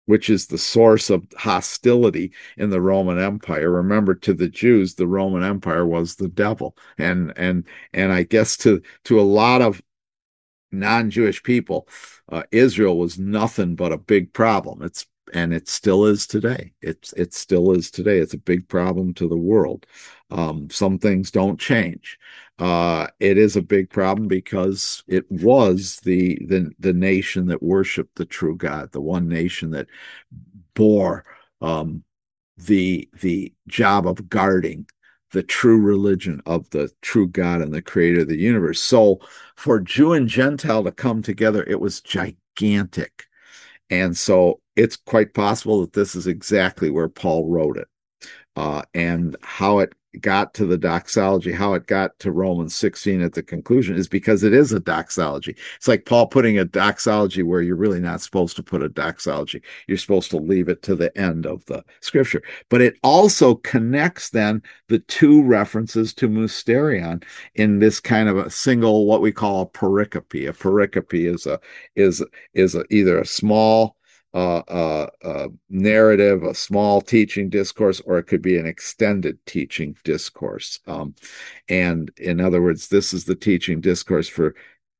which is the source of hostility in the Roman Empire. Remember, to the Jews, the Roman Empire was the devil. And and and I guess to to a lot of non-Jewish people, uh, Israel was nothing but a big problem. It's and it still is today. It's it still is today. It's a big problem to the world. Um, some things don't change. Uh, it is a big problem because it was the the the nation that worshiped the true God, the one nation that bore um, the the job of guarding the true religion of the true God and the creator of the universe. So for Jew and Gentile to come together, it was gigantic. And so it's quite possible that this is exactly where Paul wrote it. Uh, and how it got to the doxology, how it got to Romans sixteen at the conclusion is because it is a doxology. It's like Paul putting a doxology where you're really not supposed to put a doxology. You're supposed to leave it to the end of the scripture. But it also connects then the two references to mysterion in this kind of a single, what we call a pericope. A pericope is a is is a, either a small Uh, uh, uh, narrative, a small teaching discourse, or it could be an extended teaching discourse. Um, and in other words, this is the teaching discourse for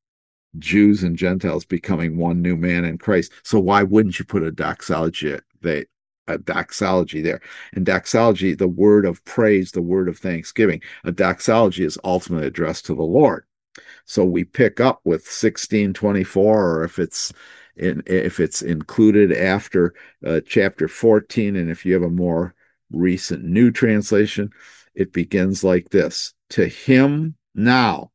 Jews and Gentiles becoming one new man in Christ. So why wouldn't you put a doxology, they, a doxology there? And doxology, the word of praise, the word of thanksgiving. A doxology is ultimately addressed to the Lord. So we pick up with sixteen twenty-four, or if it's in, if it's included after uh, chapter fourteen, and if you have a more recent new translation, it begins like this: to him now,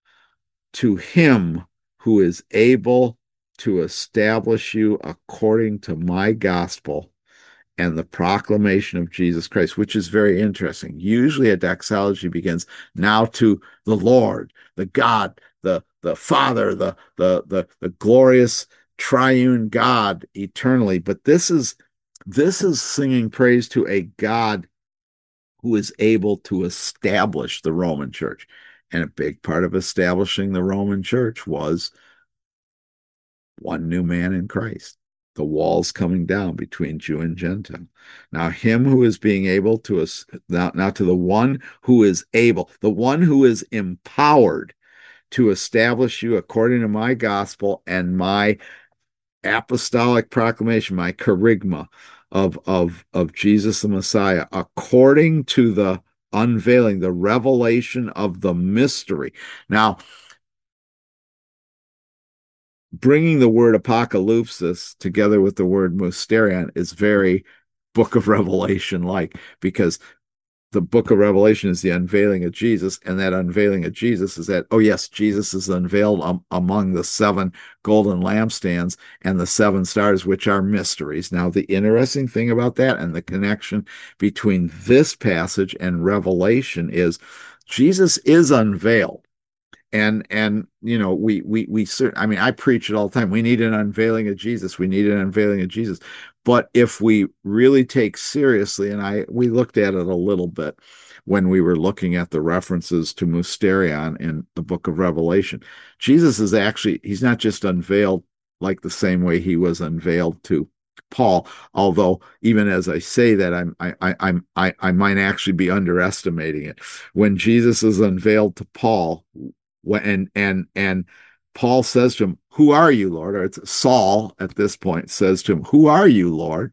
to him who is able to establish you according to my gospel and the proclamation of Jesus Christ, which is very interesting. Usually a doxology begins now to the Lord, the God, the, the Father, the, the, the, the glorious triune God eternally. But this is, this is singing praise to a God who is able to establish the Roman church. And a big part of establishing the Roman church was one new man in Christ, the walls coming down between Jew and Gentile. Now, him who is being able to, now, now to the one who is able, the one who is empowered to establish you according to my gospel and my apostolic proclamation, my kerygma of, of, of Jesus the Messiah, according to the unveiling, the revelation of the mystery. Now, bringing the word apocalypsis together with the word mysterion is very Book of Revelation like, because the Book of Revelation is the unveiling of Jesus, and that unveiling of Jesus is that, oh yes, Jesus is unveiled um, among the seven golden lampstands and the seven stars, which are mysteries. Now, the interesting thing about that and the connection between this passage and Revelation is Jesus is unveiled. And, and, you know, we, we, we, I mean, I preach it all the time. We need an unveiling of Jesus. We need an unveiling of Jesus. But if we really take seriously, and I, we looked at it a little bit when we were looking at the references to mysterion in the book of Revelation, Jesus is actually, he's not just unveiled like the same way he was unveiled to Paul, although even as I say that, I'm, I, I, I'm, I, I might actually be underestimating it. When Jesus is unveiled to Paul, and and and Paul says to him, "Who are you, Lord?" Or it's Saul at this point says to him, "Who are you, Lord?"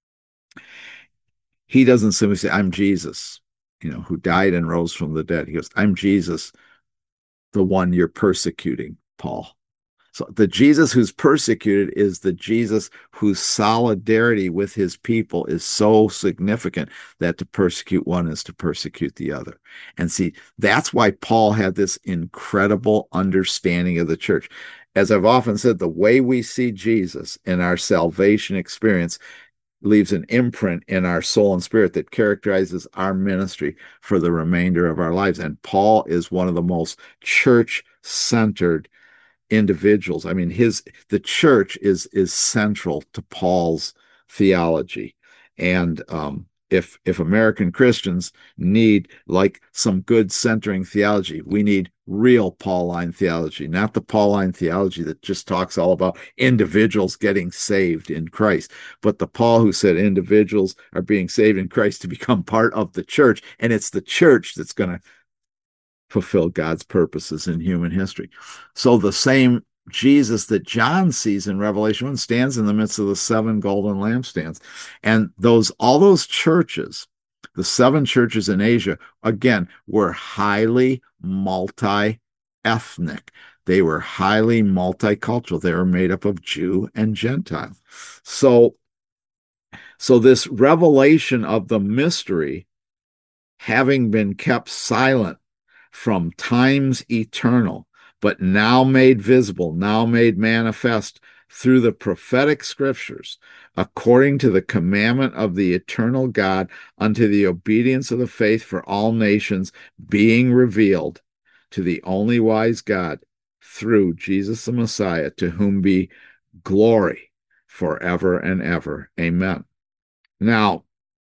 He doesn't simply say, "I'm Jesus, you know, who died and rose from the dead." He goes, "I'm Jesus, the one you're persecuting, Paul." So the Jesus who's persecuted is the Jesus whose solidarity with his people is so significant that to persecute one is to persecute the other. And see, that's why Paul had this incredible understanding of the church. As I've often said, the way we see Jesus in our salvation experience leaves an imprint in our soul and spirit that characterizes our ministry for the remainder of our lives. And Paul is one of the most church-centered individuals. I mean, his the church is is central to Paul's theology, and um, if if American Christians need like some good centering theology, we need real Pauline theology, not the Pauline theology that just talks all about individuals getting saved in Christ, but the Paul who said individuals are being saved in Christ to become part of the church, and it's the church that's going to fulfill God's purposes in human history. So the same Jesus that John sees in Revelation one stands in the midst of the seven golden lampstands. And those all those churches, the seven churches in Asia, again, were highly multi-ethnic. They were highly multicultural. They were made up of Jew and Gentile. So, so this revelation of the mystery, having been kept silent from times eternal, but now made visible, now made manifest through the prophetic scriptures, according to the commandment of the eternal God, unto the obedience of the faith for all nations, being revealed to the only wise God through Jesus the Messiah, to whom be glory forever and ever. Amen. Now,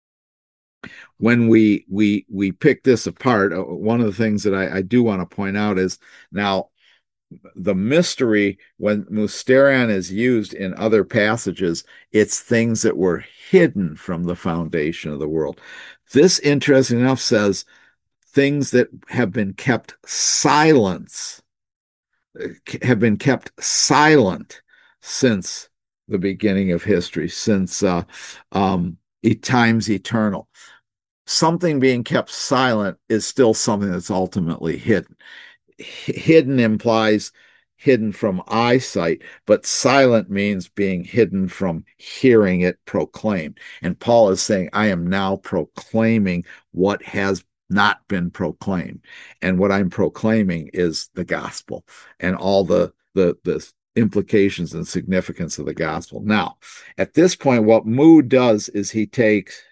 when we we we pick this apart, one of the things that I, I do want to point out is now the mystery, when mysterion is used in other passages, it's things that were hidden from the foundation of the world. This, interesting enough, says things that have been kept silence, have been kept silent since the beginning of history, since uh, um, times eternal. Something being kept silent is still something that's ultimately hidden. Hidden implies hidden from eyesight, but silent means being hidden from hearing it proclaimed. And Paul is saying, I am now proclaiming what has not been proclaimed. And what I'm proclaiming is the gospel and all the, the, the implications and significance of the gospel. Now, at this point, what Moody does is he takes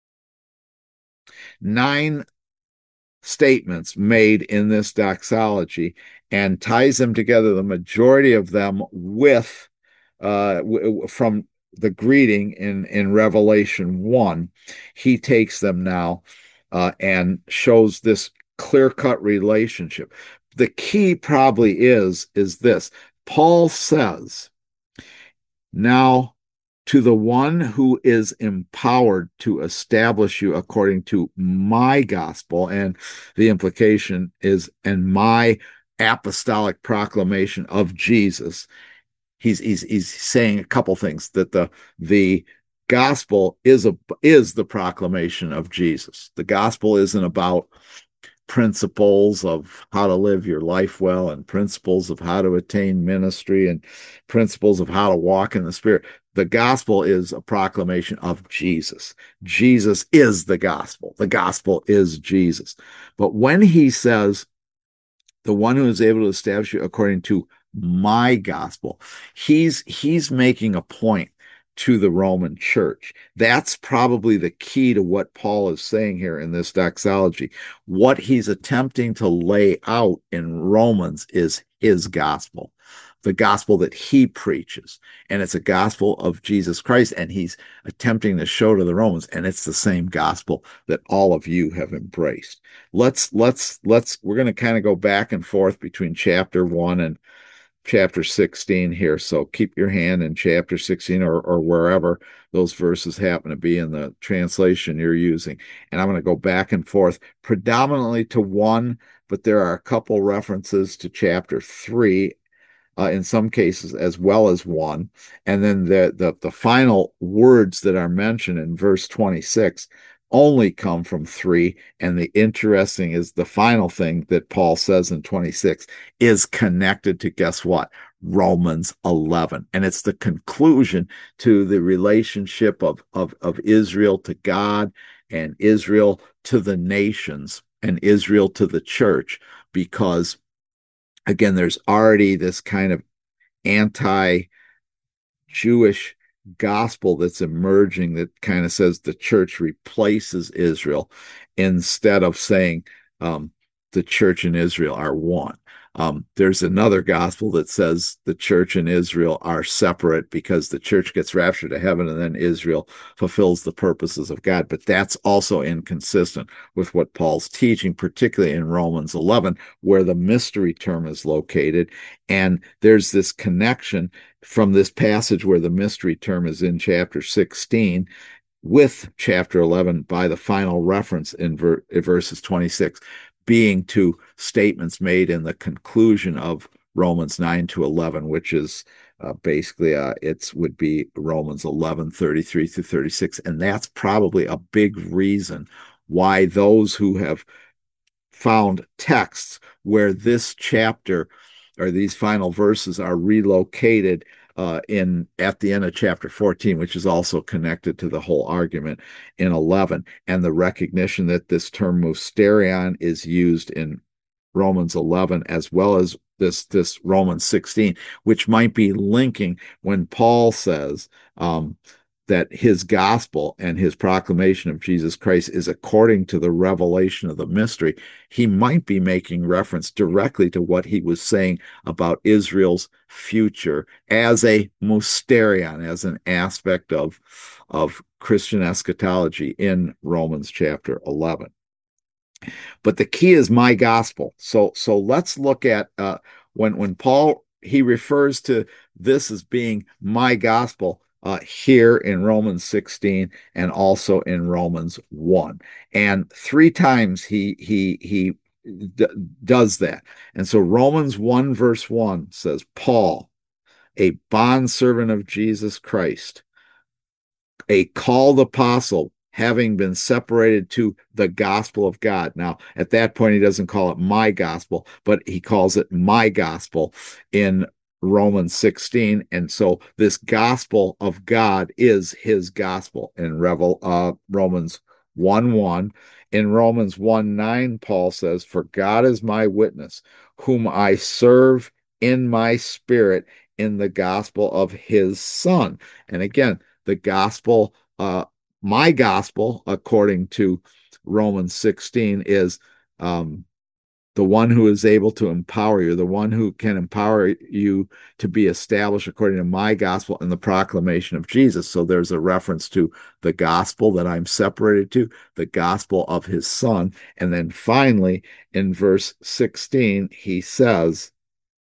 nine statements made in this doxology and ties them together, the majority of them with uh, w- from the greeting in, in Revelation one. He takes them now uh, and shows this clear-cut relationship. The key probably is, is this. Paul says, now to the one who is empowered to establish you according to my gospel, and the implication is, and my apostolic proclamation of Jesus. He's he's he's saying a couple things, that the the gospel is a is the proclamation of Jesus. The gospel isn't about principles of how to live your life well, and principles of how to attain ministry, and principles of how to walk in the Spirit. The gospel is a proclamation of Jesus. Jesus is the gospel. The gospel is Jesus. But when he says, the one who is able to establish you according to my gospel, he's he's making a point to the Roman church. That's probably the key to what Paul is saying here in this doxology. What he's attempting to lay out in Romans is his gospel, the gospel that he preaches. And it's a gospel of Jesus Christ. And he's attempting to show to the Romans, and it's the same gospel that all of you have embraced. Let's, let's, let's, we're going to kind of go back and forth between chapter one and chapter sixteen here. So keep your hand in chapter sixteen, or, or wherever those verses happen to be in the translation you're using. And I'm going to go back and forth predominantly to one, but there are a couple references to chapter three uh, in some cases, as well as one. And then the, the, the final words that are mentioned in verse twenty-six only come from three. And the interesting is the final thing that Paul says in twenty-six is connected to, guess what? Romans eleven. And it's the conclusion to the relationship of, of, of Israel to God, and Israel to the nations, and Israel to the church, because again, there's already this kind of anti-Jewish gospel that's emerging that kind of says the church replaces Israel, instead of saying um, the church and Israel are one. Um, there's another gospel that says the church and Israel are separate because the church gets raptured to heaven and then Israel fulfills the purposes of God. But that's also inconsistent with what Paul's teaching, particularly in Romans eleven, where the mystery term is located. And there's this connection from this passage where the mystery term is in chapter sixteen with chapter eleven by the final reference in ver- verses twenty-six being to statements made in the conclusion of Romans nine to eleven, which is uh, basically uh, it's would be Romans eleven thirty-three through thirty-six. And that's probably a big reason why those who have found texts where this chapter or these final verses are relocated uh, in at the end of chapter fourteen, which is also connected to the whole argument in eleven, and the recognition that this term mysterion is used in Romans eleven as well as this this Romans sixteen, which might be linking when Paul says um, that his gospel and his proclamation of Jesus Christ is according to the revelation of the mystery. He might be making reference directly to what he was saying about Israel's future as a mysterion, as an aspect of, of Christian eschatology in Romans chapter eleven. But the key is my gospel. So, so let's look at uh, when when Paul he refers to this as being my gospel uh, here in Romans sixteen and also in Romans one, and three times he he he d- does that. And so Romans one verse one says, Paul, a bondservant of Jesus Christ, a called apostle, having been separated to the gospel of God. Now, at that point, he doesn't call it my gospel, but he calls it my gospel in Romans sixteen. And so this gospel of God is his gospel in Revel, uh, Romans one one. In Romans one nine, Paul says, for God is my witness, whom I serve in my spirit in the gospel of his Son. And again, the gospel, uh, my gospel, according to Romans sixteen, is um, the one who is able to empower you, the one who can empower you to be established according to my gospel and the proclamation of Jesus. So there's a reference to the gospel that I'm separated to, the gospel of his Son. And then finally, in verse sixteen, he says,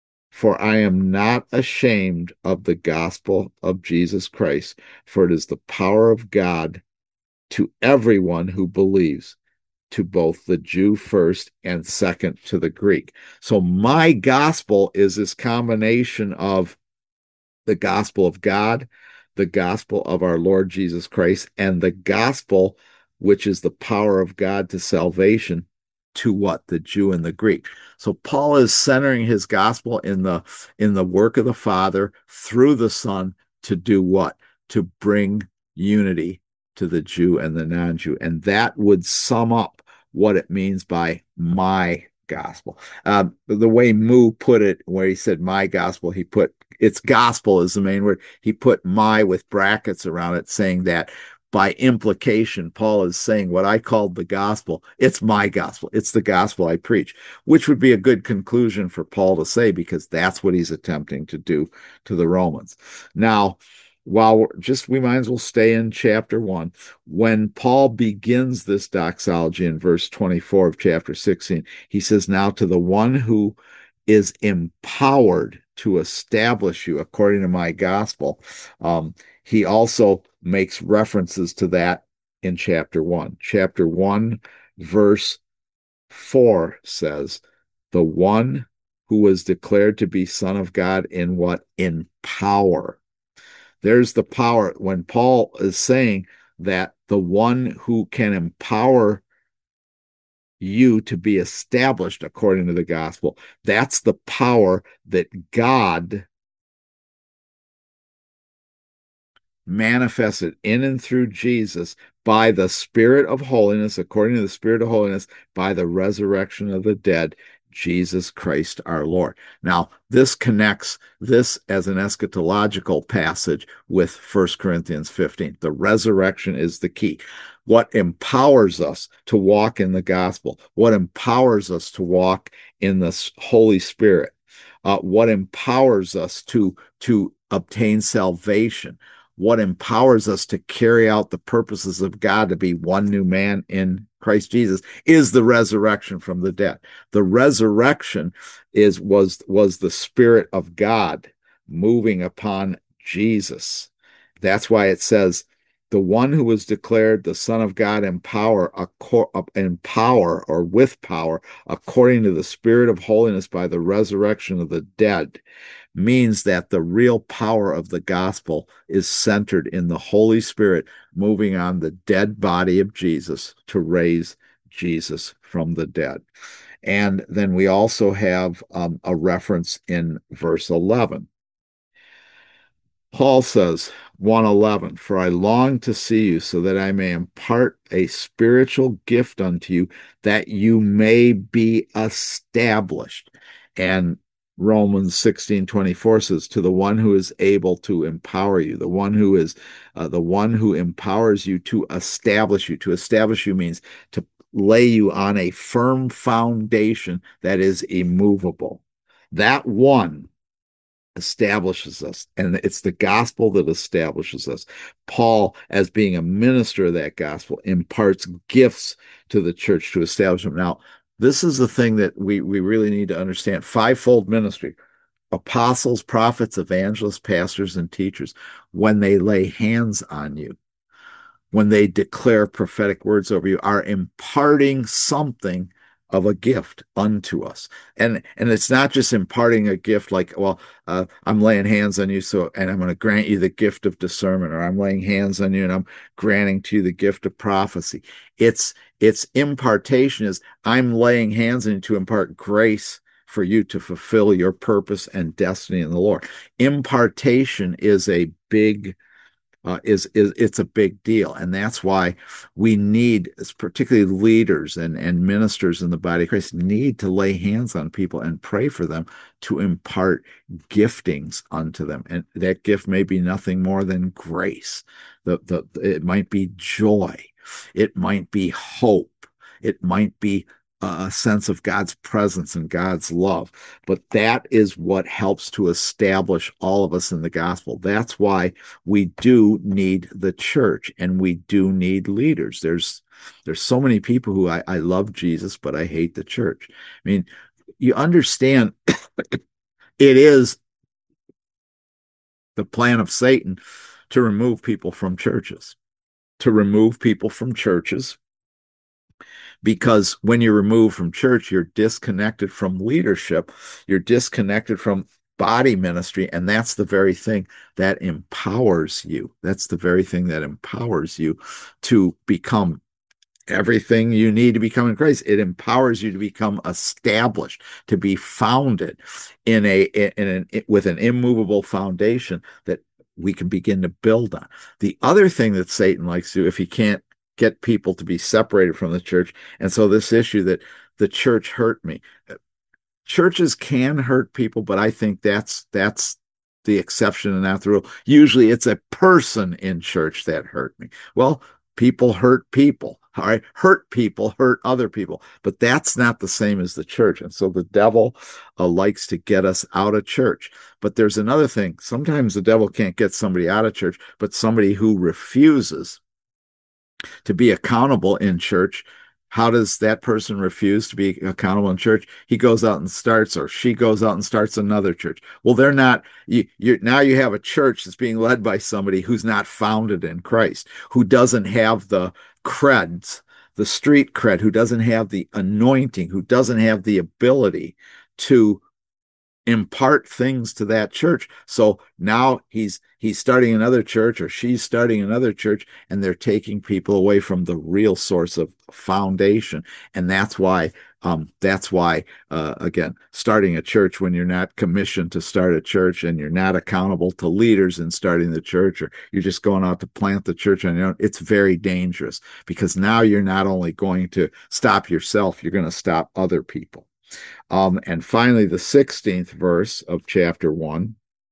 for I am not ashamed of the gospel of Jesus Christ, for it is the power of God to everyone who believes, to both the Jew first and second to the Greek. So my gospel is this combination of the gospel of God, the gospel of our Lord Jesus Christ, and the gospel, which is the power of God to salvation to what? The Jew and the Greek. So Paul is centering his gospel in the in the work of the Father through the Son to do what? To bring unity to the Jew and the non-Jew. And that would sum up what it means by my gospel. Uh, the way Moo put it, where he said my gospel, he put its gospel is the main word. He put my with brackets around it, saying that by implication, Paul is saying what I called the gospel, it's my gospel. It's the gospel I preach, which would be a good conclusion for Paul to say, because that's what he's attempting to do to the Romans. Now, while we're just, we might as well stay in chapter one. When Paul begins this doxology in verse twenty-four of chapter sixteen, he says, now to the one who is empowered to establish you according to my gospel. Um, he also makes references to that in chapter one. Chapter one, verse four says, the one who was declared to be Son of God in what? In power. There's the power. When Paul is saying that the one who can empower you to be established according to the gospel, that's the power that God manifested in and through Jesus by the Spirit of holiness, according to the Spirit of holiness, by the resurrection of the dead, Jesus Christ our Lord. Now, this connects this as an eschatological passage with First Corinthians fifteen. The resurrection is the key. What empowers us to walk in the gospel, what empowers us to walk in the Holy Spirit, uh, what empowers us to, to obtain salvation, what empowers us to carry out the purposes of God to be one new man in Christ Jesus is the resurrection from the dead. The resurrection is was was the Spirit of God moving upon Jesus. That's why it says, the one who was declared the Son of God in power, in power or with power, according to the Spirit of holiness by the resurrection of the dead, means that the real power of the gospel is centered in the Holy Spirit moving on the dead body of Jesus to raise Jesus from the dead. And then we also have um, a reference in verse eleven. Paul says, one eleven, for I long to see you so that I may impart a spiritual gift unto you, that you may be established. And Romans sixteen twenty-four says, to the one who is able to empower you, the one who is uh, the one who empowers you to establish you. To establish you means to lay you on a firm foundation that is immovable. That one establishes us, and it's the gospel that establishes us. Paul, as being a minister of that gospel, imparts gifts to the church to establish them. Now, this is the thing that we, we really need to understand. Fivefold ministry: apostles, prophets, evangelists, pastors, and teachers. When they lay hands on you, when they declare prophetic words over you, are imparting something of a gift unto us. And and it's not just imparting a gift like, well, uh, I'm laying hands on you, so and I'm going to grant you the gift of discernment, or I'm laying hands on you and I'm granting to you the gift of prophecy. It's it's impartation is I'm laying hands on you to impart grace for you to fulfill your purpose and destiny in the Lord. Impartation is a big Uh, is is it's a big deal, and that's why we need, particularly leaders and and ministers in the body of Christ, need to lay hands on people and pray for them to impart giftings unto them, and that gift may be nothing more than grace. The the it might be joy, it might be hope, it might be a sense of God's presence and God's love. But that is what helps to establish all of us in the gospel. That's why we do need the church, and we do need leaders. There's there's so many people who I, I love Jesus, but I hate the church. I mean, you understand it is the plan of Satan to remove people from churches, to remove people from churches. Because when you're removed from church, you're disconnected from leadership, you're disconnected from body ministry, and that's the very thing that empowers you. That's the very thing that empowers you to become everything you need to become in Christ. It empowers you to become established, to be founded in a in an with an immovable foundation that we can begin to build on. The other thing that Satan likes to do, if he can't get people to be separated from the church. And so this issue that the church hurt me. Churches can hurt people, but I think that's that's the exception and not the rule. Usually it's a person in church that hurt me. Well, people hurt people. All right, hurt people hurt other people, but that's not the same as the church. And so the devil uh, likes to get us out of church. But there's another thing. Sometimes the devil can't get somebody out of church, but somebody who refuses to be accountable in church. How does that person refuse to be accountable in church? He goes out and starts, or she goes out and starts another church. Well, they're not, you, you're, now you have a church that's being led by somebody who's not founded in Christ, who doesn't have the creds, the street cred, who doesn't have the anointing, who doesn't have the ability to impart things to that church. So now he's he's starting another church, or she's starting another church, and they're taking people away from the real source of foundation. And that's why um that's why uh again, starting a church when you're not commissioned to start a church, and you're not accountable to leaders in starting the church, or you're just going out to plant the church on your own, it's very dangerous, because now you're not only going to stop yourself, you're going to stop other people. Um, and finally, the sixteenth verse of chapter one.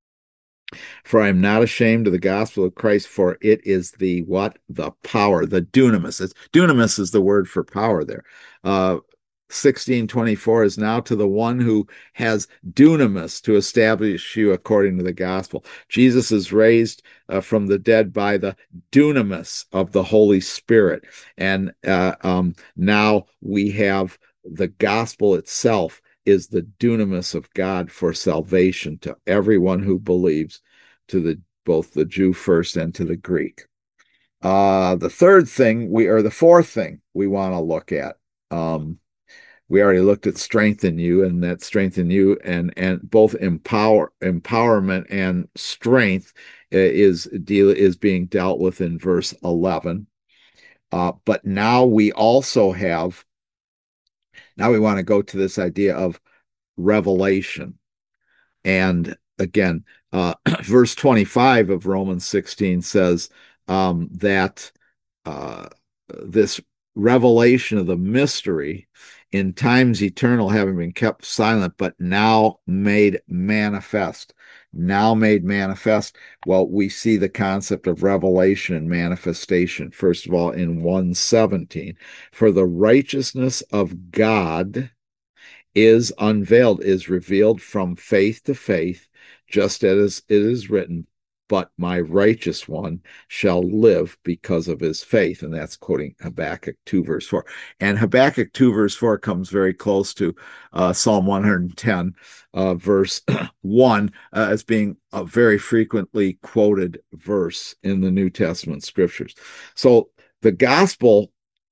For I am not ashamed of the gospel of Christ, for it is the what? The power, the dunamis. It's, dunamis is the word for power there. Uh, sixteen twenty-four is now to the one who has dunamis to establish you according to the gospel. Jesus is raised uh, from the dead by the dunamis of the Holy Spirit. And uh, um, now we have the gospel itself is the dunamis of God for salvation to everyone who believes, to the both the Jew first and to the Greek. Uh, the third thing we or the fourth thing we want to look at. Um, we already looked at strengthen you, and that strengthen you and and both empower empowerment and strength is deal is being dealt with in verse eleven. Uh, but now we also have now we want to go to this idea of revelation. And again, uh, verse twenty-five of Romans sixteen says um, that uh, this revelation of the mystery in times eternal having been kept silent, but now made manifest. Now made manifest. Well, we see the concept of revelation and manifestation, first of all, in one seventeen. For the righteousness of God is unveiled, is revealed from faith to faith, just as it is written, but my righteous one shall live because of his faith. And that's quoting Habakkuk two, verse four. And Habakkuk two, verse four comes very close to uh, Psalm one ten, uh, verse one, uh, as being a very frequently quoted verse in the New Testament scriptures. So the gospel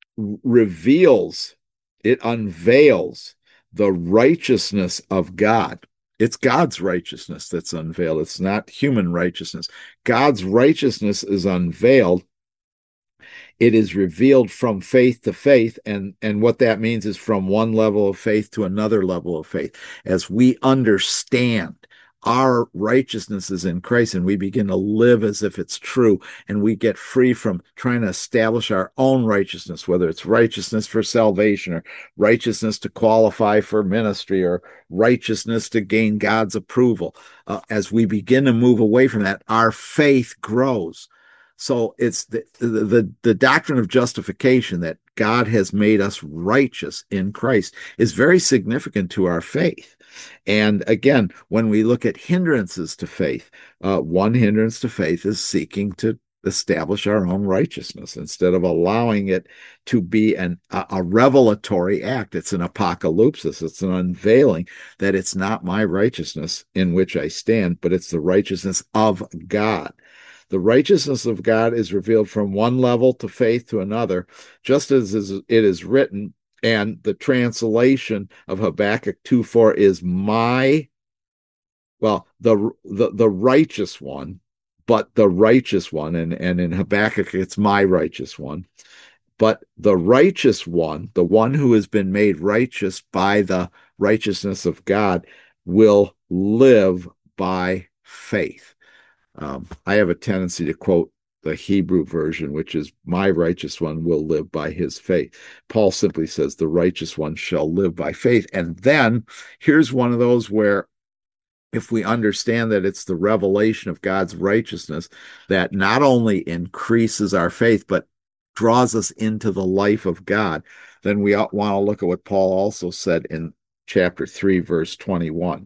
reveals, it unveils the righteousness of God. It's God's righteousness that's unveiled. It's not human righteousness. God's righteousness is unveiled. It is revealed from faith to faith. And, and what that means is from one level of faith to another level of faith. As we understand our righteousness is in Christ and we begin to live as if it's true, and we get free from trying to establish our own righteousness, whether it's righteousness for salvation or righteousness to qualify for ministry or righteousness to gain God's approval. Uh, as we begin to move away from that, our faith grows. So it's the, the, the, the doctrine of justification, that God has made us righteous in Christ, is very significant to our faith. And again, when we look at hindrances to faith, uh, one hindrance to faith is seeking to establish our own righteousness instead of allowing it to be an, a, a revelatory act. It's an apocalypsis. It's an unveiling that it's not my righteousness in which I stand, but it's the righteousness of God. The righteousness of God is revealed from one level to faith to another, just as it is written. And the translation of Habakkuk two four is my, well, the, the, the righteous one, but the righteous one. And, and in Habakkuk, it's my righteous one. But the righteous one, the one who has been made righteous by the righteousness of God, will live by faith. Um, I have a tendency to quote the Hebrew version, which is, my righteous one will live by his faith. Paul simply says the righteous one shall live by faith. And then here's one of those where, if we understand that it's the revelation of God's righteousness that not only increases our faith, but draws us into the life of God, then we want to look at what Paul also said in chapter three, verse twenty-one.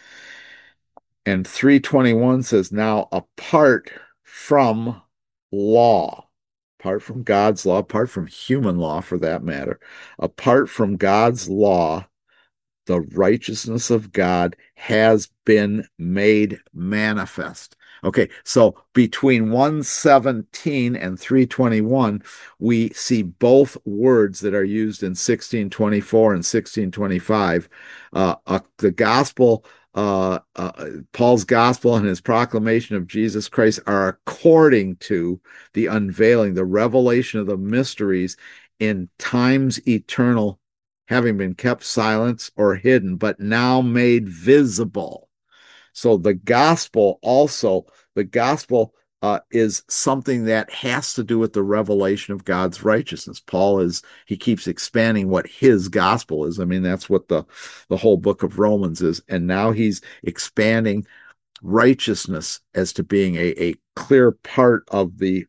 And three twenty-one says, now apart from law, apart from God's law, apart from human law for that matter, apart from God's law, the righteousness of God has been made manifest. Okay, so between one seventeen and three twenty-one, we see both words that are used in sixteen twenty-four and sixteen twenty-five. Uh, uh, the gospel Uh, uh, Paul's gospel and his proclamation of Jesus Christ are according to the unveiling, the revelation of the mysteries in times eternal, having been kept silent or hidden, but now made visible. So the gospel also, the gospel uh, is something that has to do with the revelation of God's righteousness. Paul is, he keeps expanding what his gospel is. I mean, that's what the, the whole book of Romans is. And now he's expanding righteousness as to being a, a clear part of the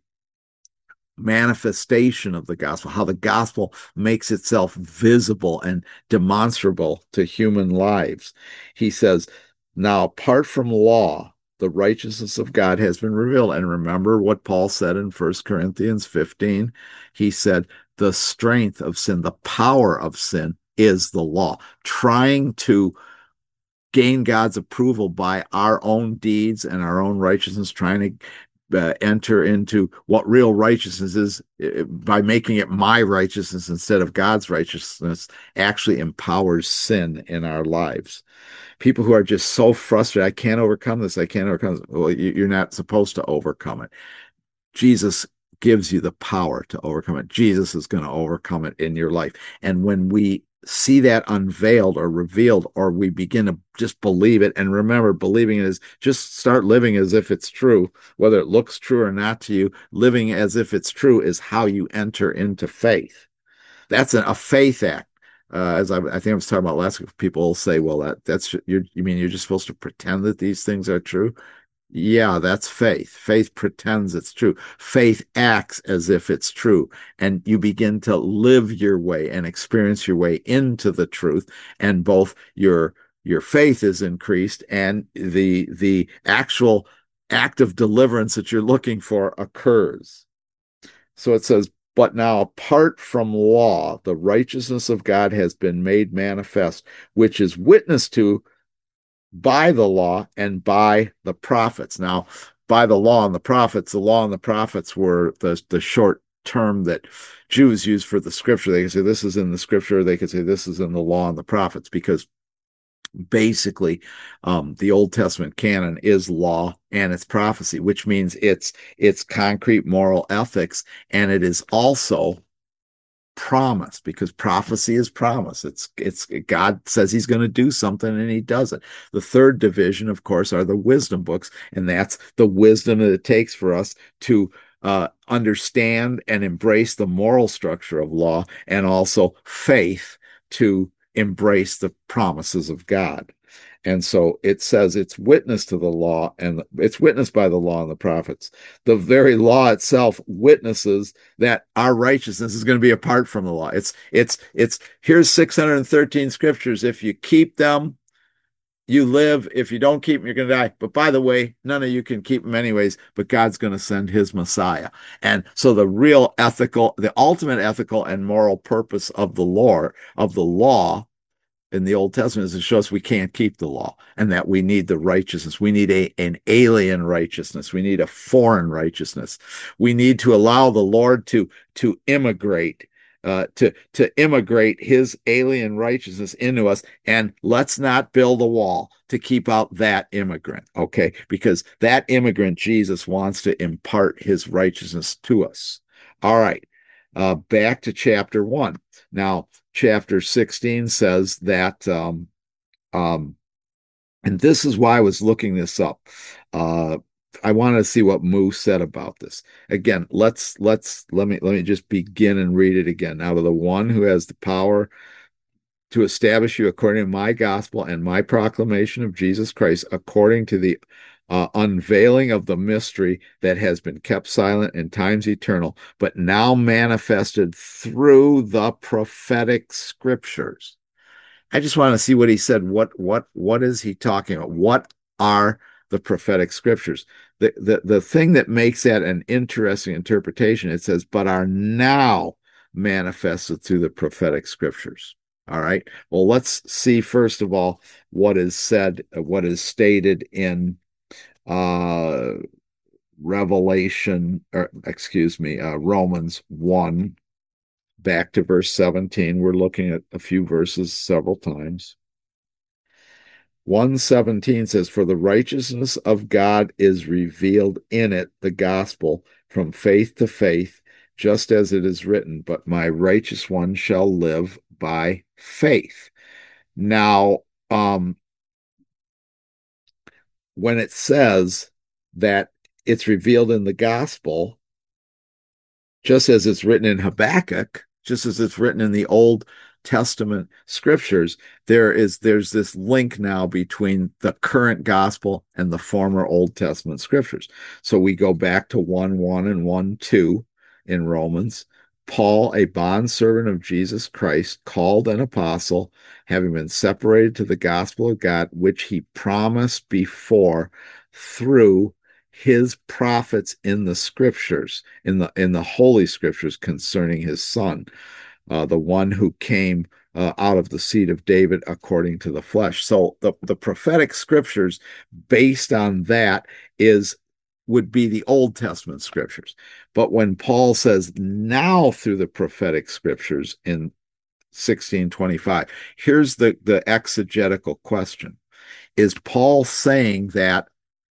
manifestation of the gospel, how the gospel makes itself visible and demonstrable to human lives. He says, now, apart from law, the righteousness of God has been revealed. And remember what Paul said in First Corinthians fifteen. He said, the strength of sin, the power of sin is the law. Trying to gain God's approval by our own deeds and our own righteousness, trying to Uh, enter into what real righteousness is uh, by making it my righteousness instead of God's righteousness, actually empowers sin in our lives. People who are just so frustrated, I can't overcome this, I can't overcome this. Well, you're not supposed to overcome it. Jesus gives you the power to overcome it. Jesus is going to overcome it in your life. And when we see that unveiled or revealed, or we begin to just believe it, and remember, believing it is just start living as if it's true, whether it looks true or not to you. Living as if it's true is how you enter into faith. That's a, a faith act. Uh, as I, I think I was talking about last week, people say, well, that that's you mean you're just supposed to pretend that these things are true? Yeah, that's faith. Faith pretends it's true. Faith acts as if it's true. And you begin to live your way and experience your way into the truth. And both your your faith is increased and the the actual act of deliverance that you're looking for occurs. So it says, but now apart from law, the righteousness of God has been made manifest, which is witnessed to by the law and by the prophets. Now, by the law and the prophets, the law and the prophets were the, the short term that Jews use for the scripture. They can say this is in the scripture. They could say this is in the law and the prophets, because basically um, the Old Testament canon is law and it's prophecy, which means it's it's concrete moral ethics, and it is also promise, because prophecy is promise. It's it's God says he's going to do something and he does it. The third division, of course, are the wisdom books, and that's the wisdom that it takes for us to uh, understand and embrace the moral structure of law, and also faith to embrace the promises of God. And so it says it's witness to the law, and it's witnessed by the law and the prophets. The very law itself witnesses that our righteousness is going to be apart from the law. It's, it's, it's, here's six hundred thirteen scriptures. If you keep them, you live. If you don't keep them, you're going to die. But by the way, none of you can keep them anyways, but God's going to send his Messiah. And so the real ethical, the ultimate ethical and moral purpose of the law, of the law, in the Old Testament is to show us we can't keep the law, and that we need the righteousness. We need a, an alien righteousness. We need a foreign righteousness. We need to allow the Lord to, to immigrate, uh, to, to immigrate his alien righteousness into us. And let's not build a wall to keep out that immigrant, okay? Because that immigrant, Jesus, wants to impart his righteousness to us. All right. Uh, back to chapter one. Now, chapter sixteen says that, um, um, and this is why I was looking this up. Uh, I wanted to see what Moo said about this. Again, let's let's let me let me just begin and read it again. Now, to the one who has the power to establish you according to my gospel and my proclamation of Jesus Christ, according to the uh, unveiling of the mystery that has been kept silent in times eternal, but now manifested through the prophetic scriptures. I just want to see what he said. What what what is he talking about? What are the prophetic scriptures? The the the thing that makes that an interesting interpretation, it says, but are now manifested through the prophetic scriptures. All right. Well, let's see first of all what is said, what is stated in uh, Revelation, or excuse me, uh, Romans one, back to verse seventeen. We're looking at a few verses several times. one seventeen says, for the righteousness of God is revealed in it, the gospel, from faith to faith, just as it is written, but my righteous one shall live by faith. Now, um, when it says that it's revealed in the gospel, just as it's written in Habakkuk, just as it's written in the Old Testament scriptures. There is there's this link now between the current gospel and the former Old Testament scriptures. So we go back to one one and one two in Romans. Paul, a bondservant of Jesus Christ, called an apostle, having been separated to the gospel of God, which he promised before through his prophets in the scriptures, in the in the holy scriptures concerning his son, uh, the one who came uh, out of the seed of David according to the flesh. So the, the prophetic scriptures based on that is would be the Old Testament scriptures. But when Paul says now through the prophetic scriptures in sixteen twenty-five, here's the, the exegetical question. Is Paul saying that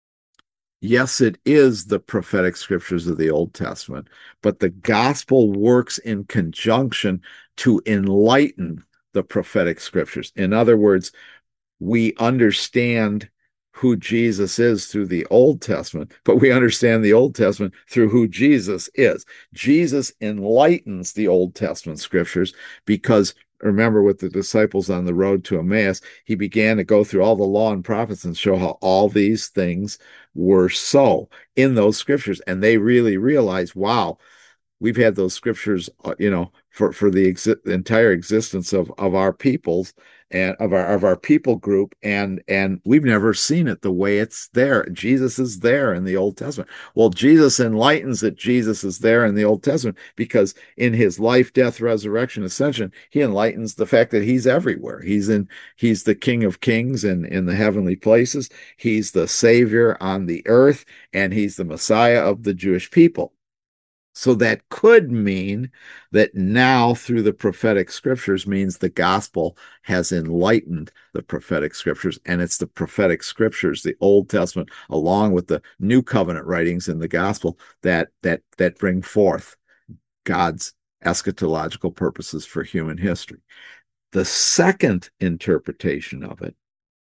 yes, it is the prophetic scriptures of the Old Testament, but the gospel works in conjunction to enlighten the prophetic scriptures? In other words, we understand who Jesus is through the Old Testament, but we understand the Old Testament through who Jesus is. Jesus enlightens the Old Testament scriptures because remember with the disciples on the road to Emmaus, he began to go through all the law and prophets and show how all these things were so in those scriptures. And they really realized, wow, we've had those scriptures, uh, you know, for, for the, exi- the entire existence of, of our peoples and of our, of our people group. And, and we've never seen it the way it's there. Jesus is there in the Old Testament. Well, Jesus enlightens that Jesus is there in the Old Testament because in his life, death, resurrection, ascension, he enlightens the fact that he's everywhere. He's in, he's the King of Kings in, in the heavenly places. He's the Savior on the earth, and he's the Messiah of the Jewish people. So that could mean that now through the prophetic scriptures means the gospel has enlightened the prophetic scriptures, and it's the prophetic scriptures, the Old Testament, along with the New Covenant writings in the gospel that that that bring forth God's eschatological purposes for human history. The second interpretation of it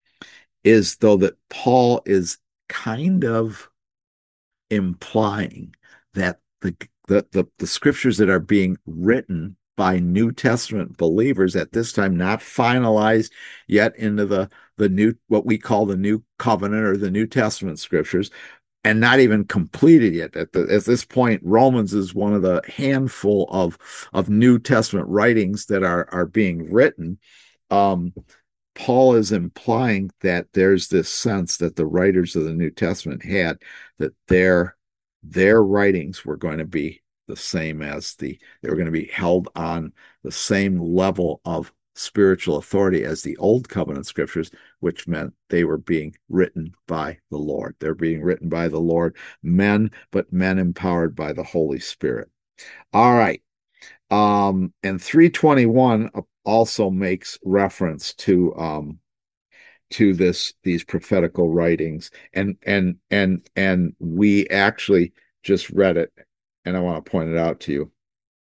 is though that Paul is kind of implying that the the, the, the scriptures that are being written by New Testament believers at this time, not finalized yet into the, the new, what we call the New Covenant or the New Testament scriptures, and not even completed yet. At, the, at this point, Romans is one of the handful of, of New Testament writings that are, are being written. Um, Paul is implying that there's this sense that the writers of the New Testament had that their their writings were going to be the same as the they were going to be held on the same level of spiritual authority as the Old Covenant scriptures, which meant they were being written by the Lord. They're being written by the Lord, men, but men empowered by the Holy Spirit. All right. Um, and three twenty-one also makes reference to um, to this these prophetical writings, and and and and we actually just read it, and I want to point it out to you.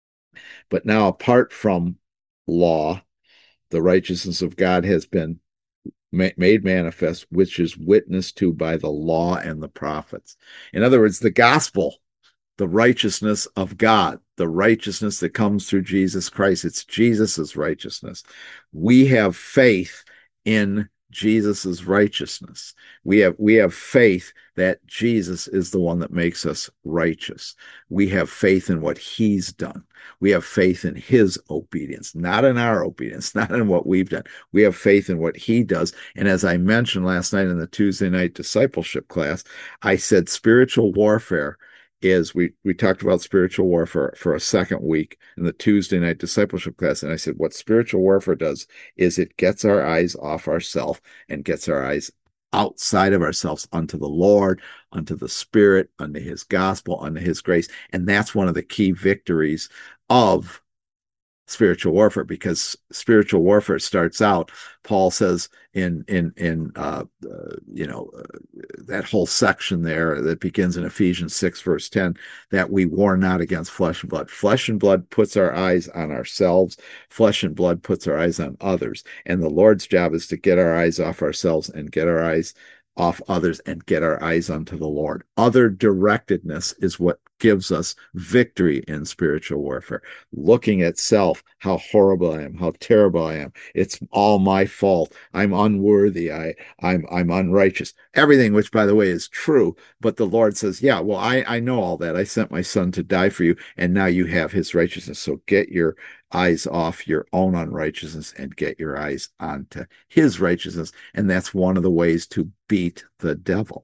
But now, apart from law, the righteousness of God has been ma- made manifest, which is witnessed to by the law and the prophets. In other words, the gospel, the righteousness of God, the righteousness that comes through Jesus Christ. It's Jesus's righteousness. We have faith in Jesus's righteousness. We have we have faith that Jesus is the one that makes us righteous. We have faith in what he's done. We have faith in his obedience, not in our obedience, not in what we've done. We have faith in what he does. And as I mentioned last night in the Tuesday night discipleship class, I said spiritual warfare is we we talked about spiritual warfare for a second week in the Tuesday night discipleship class. And I said, what spiritual warfare does is it gets our eyes off ourselves and gets our eyes outside of ourselves unto the Lord, unto the Spirit, unto his gospel, unto his grace. And that's one of the key victories of spiritual warfare, because spiritual warfare starts out, Paul says in in in uh, uh you know uh, that whole section there that begins in Ephesians six verse ten, that we war not against flesh and blood. Flesh and blood puts our eyes on ourselves. Flesh and blood puts our eyes on others, and the Lord's job is to get our eyes off ourselves and get our eyes off others and get our eyes onto the Lord. Other directedness is what gives us victory in spiritual warfare. Looking at self, how horrible I am, how terrible I am. It's all my fault. I'm unworthy. I, I'm, I'm unrighteous. Everything, which by the way is true, but the Lord says, yeah, well, I, I know all that. I sent my son to die for you, and now you have his righteousness. So get your eyes off your own unrighteousness and get your eyes onto his righteousness. And that's one of the ways to beat the devil,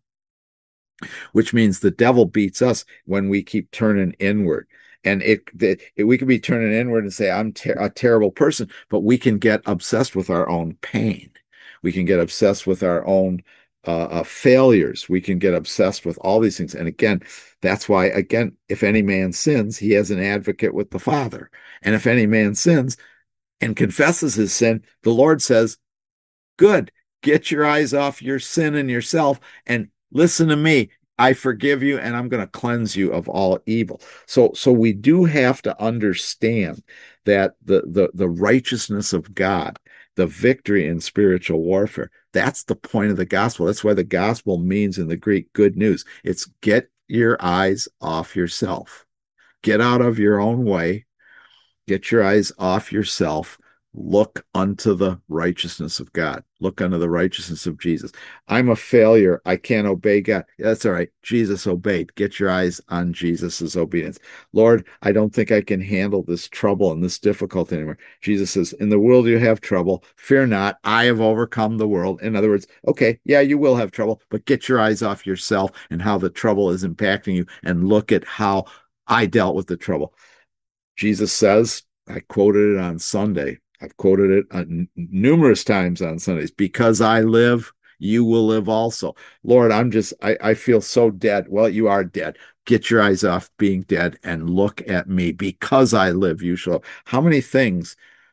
which means the devil beats us when we keep turning inward. And it, it, it we can be turning inward and say, I'm ter- a terrible person, but we can get obsessed with our own pain. We can get obsessed with our own uh, uh, failures. We can get obsessed with all these things. And again, that's why, again, if any man sins, he has an advocate with the Father. And if any man sins and confesses his sin, the Lord says, good, get your eyes off your sin and yourself and listen to me. I forgive you, and I'm going to cleanse you of all evil. So, so we do have to understand that the, the, the righteousness of God, the victory in spiritual warfare, that's the point of the gospel. That's why the gospel means in the Greek good news. It's get your eyes off yourself. Get out of your own way. Get your eyes off yourself. Look unto the righteousness of God. Look unto the righteousness of Jesus. I'm a failure. I can't obey God. That's all right. Jesus obeyed. Get your eyes on Jesus's obedience. Lord, I don't think I can handle this trouble and this difficulty anymore. Jesus says, in the world you have trouble. Fear not. I have overcome the world. In other words, okay, yeah, you will have trouble, but get your eyes off yourself and how the trouble is impacting you and look at how I dealt with the trouble. Jesus says, I quoted it on Sunday. I've quoted it uh, n- numerous times on Sundays. Because I live, you will live also. Lord, I'm just, I, I feel so dead. Well, you are dead. Get your eyes off being dead and look at me. Because I live, you shall. How many things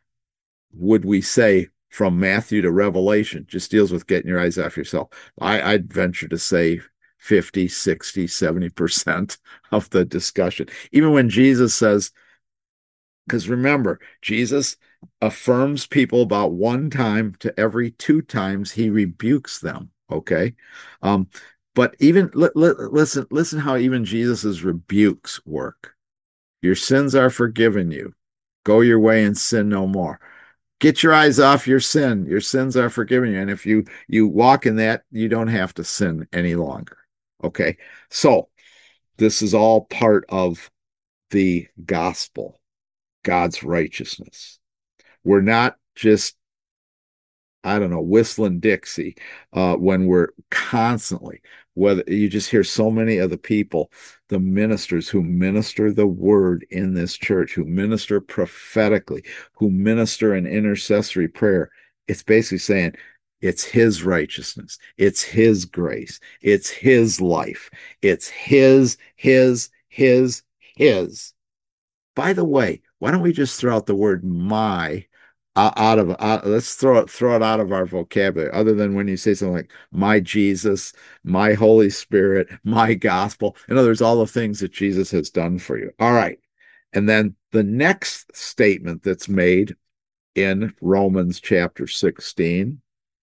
would we say from Matthew to Revelation just deals with getting your eyes off yourself? I, I'd venture to say fifty, sixty, seventy percent of the discussion. Even when Jesus says, because remember, Jesus affirms people about one time to every two times he rebukes them. Okay. Um, but even li- li- listen, listen how even Jesus's rebukes work. Your sins are forgiven you. Go your way and sin no more. Get your eyes off your sin. Your sins are forgiven you. And if you you walk in that, you don't have to sin any longer. Okay. So this is all part of the gospel. God's righteousness. We're not just, I don't know, whistling Dixie uh, when we're constantly, whether you just hear so many of the people, the ministers who minister the word in this church, who minister prophetically, who minister in intercessory prayer. It's basically saying, it's his righteousness. It's his grace. It's his life. It's his, his, his, his. By the way, why don't we just throw out the word my uh, out of uh, let's throw it throw it out of our vocabulary, other than when you say something like my Jesus, my Holy Spirit, my gospel. In other words, all the things that Jesus has done for you. All right. And then the next statement that's made in Romans chapter sixteen,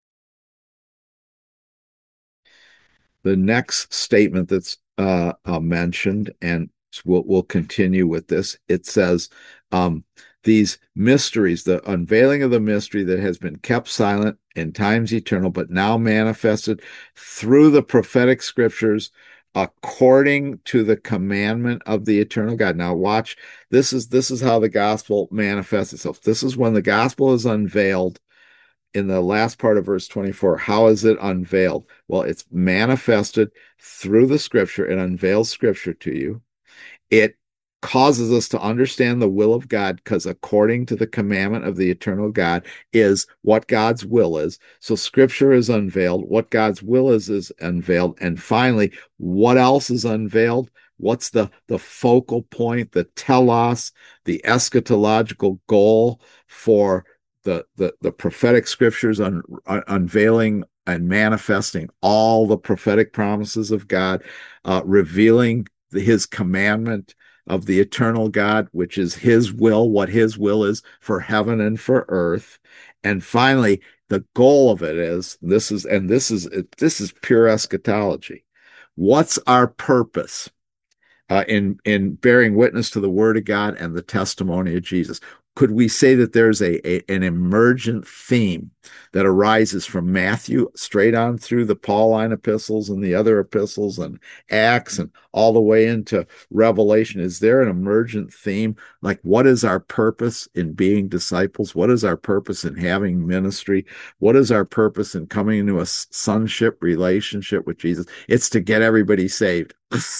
the next statement that's uh, uh, mentioned, and we'll, we'll continue with this. It says, um, these mysteries, the unveiling of the mystery that has been kept silent in times eternal, but now manifested through the prophetic scriptures according to the commandment of the eternal God. Now watch, this is this is how the gospel manifests itself. This is when the gospel is unveiled in the last part of verse twenty-four. How is it unveiled? Well, it's manifested through the scripture. It unveils scripture to you. It causes us to understand the will of God, because according to the commandment of the eternal God is what God's will is. So scripture is unveiled. What God's will is is unveiled. And finally, what else is unveiled? What's the, the focal point, the telos, the eschatological goal for the, the, the prophetic scriptures un, un, unveiling and manifesting all the prophetic promises of God, uh, revealing his commandment of the eternal God, which is his will, what his will is for heaven and for earth. And finally, the goal of it is this is, and this is, this is pure eschatology. What's our purpose? Uh, in in bearing witness to the Word of God and the testimony of Jesus. Could we say that there's a, a an emergent theme that arises from Matthew straight on through the Pauline epistles and the other epistles and Acts and all the way into Revelation? Is there an emergent theme? Like, what is our purpose in being disciples? What is our purpose in having ministry? What is our purpose in coming into a sonship relationship with Jesus? It's to get everybody saved.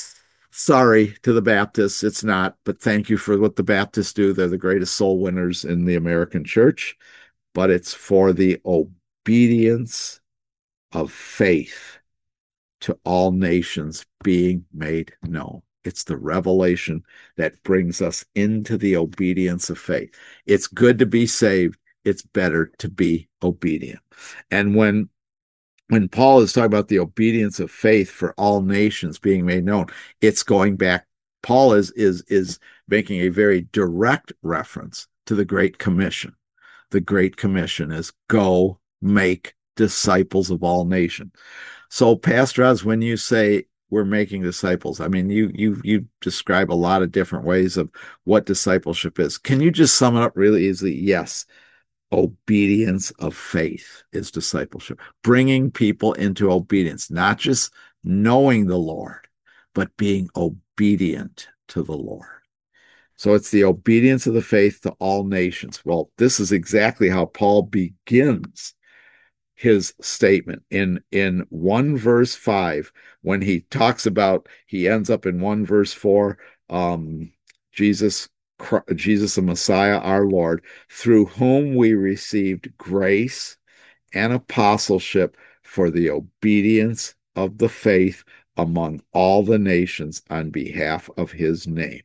Sorry to the Baptists, it's not, but thank you for what the Baptists do. They're the greatest soul winners in the American church, but it's for the obedience of faith to all nations being made known. It's the revelation that brings us into the obedience of faith. It's good to be saved. It's better to be obedient. And when When Paul is talking about the obedience of faith for all nations being made known, it's going back. Paul is is is making a very direct reference to the Great Commission. The Great Commission is go make disciples of all nations. So, Pastor Oz, when you say we're making disciples, I mean you you you describe a lot of different ways of what discipleship is. Can you just sum it up really easily? Yes. Obedience of faith is discipleship, bringing people into obedience, not just knowing the Lord, but being obedient to the Lord. So it's the obedience of the faith to all nations. Well, this is exactly how Paul begins his statement in in one verse five when he talks about, he ends up in one verse four, um, Jesus Jesus, the Messiah, our Lord, through whom we received grace and apostleship for the obedience of the faith among all the nations on behalf of his name.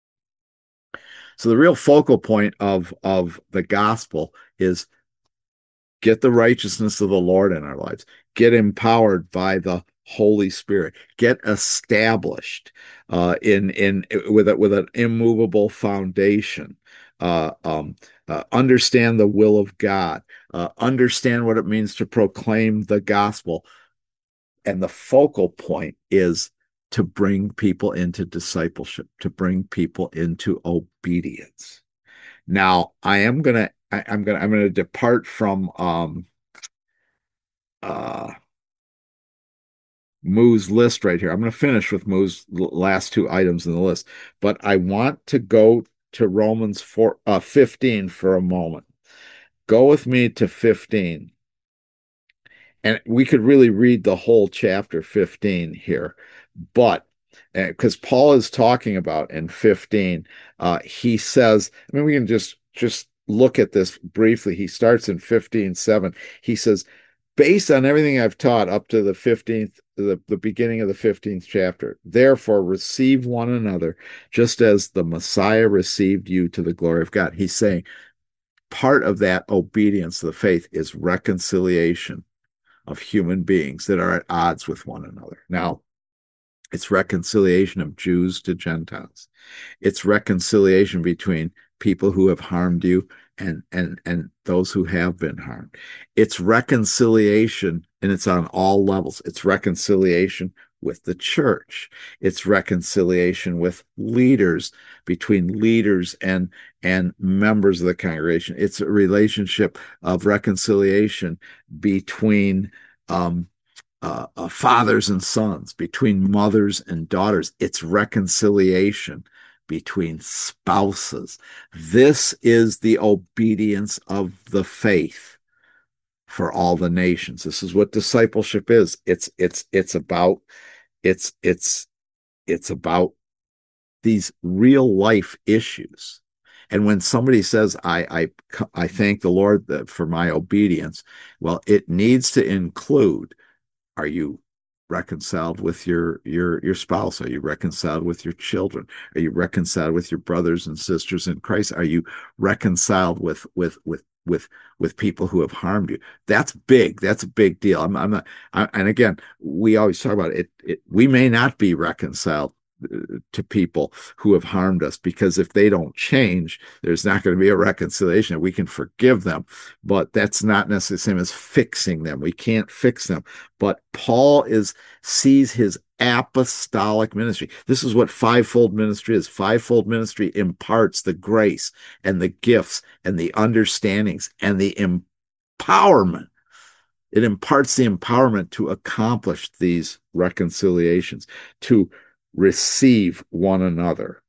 So the real focal point of, of the gospel is get the righteousness of the Lord in our lives, get empowered by the Holy Spirit, get established uh, in in with a, with an immovable foundation. Uh, um, uh, understand the will of God. Uh, understand what it means to proclaim the gospel, and the focal point is to bring people into discipleship, to bring people into obedience. Now, I am gonna I, I'm gonna I'm gonna depart from um, uh, Moo's list right here. I'm going to finish with Moo's last two items in the list, but I want to go to Romans four, uh, fifteen for a moment. Go with me to fifteen. And we could really read the whole chapter fifteen here, but because uh, Paul is talking about in fifteen, uh, he says, I mean, we can just just look at this briefly. He starts in fifteen seven. He says, based on everything I've taught up to the fifteenth, the, the beginning of the fifteenth chapter, therefore receive one another, just as the Messiah received you to the glory of God. He's saying part of that obedience to the faith is reconciliation of human beings that are at odds with one another. Now, it's reconciliation of Jews to Gentiles. It's reconciliation between people who have harmed you and and and those who have been harmed. It's reconciliation, and it's on all levels. It's reconciliation with the church. It's reconciliation with leaders, between leaders and and members of the congregation. It's a relationship of reconciliation between um, uh, uh, fathers and sons, between mothers and daughters. It's reconciliation between spouses. This is the obedience of the faith for all the nations. This is what discipleship is. It's it's it's about it's it's it's about these real life issues. And when somebody says, I I I thank the Lord for my obedience, well, it needs to include, are you reconciled with your your your spouse? Are you reconciled with your children? Are you reconciled with your brothers and sisters in Christ? Are you reconciled with with with with with people who have harmed you? That's big. That's a big deal. I'm, I'm not. I, and again, we always talk about it, it. We may not be reconciled to people who have harmed us, because if they don't change, there's not going to be a reconciliation. We can forgive them, but that's not necessarily the same as fixing them. We can't fix them. But Paul is sees his apostolic ministry. This is what fivefold ministry is. Fivefold ministry imparts the grace and the gifts and the understandings and the empowerment. It imparts the empowerment to accomplish these reconciliations, to receive one another.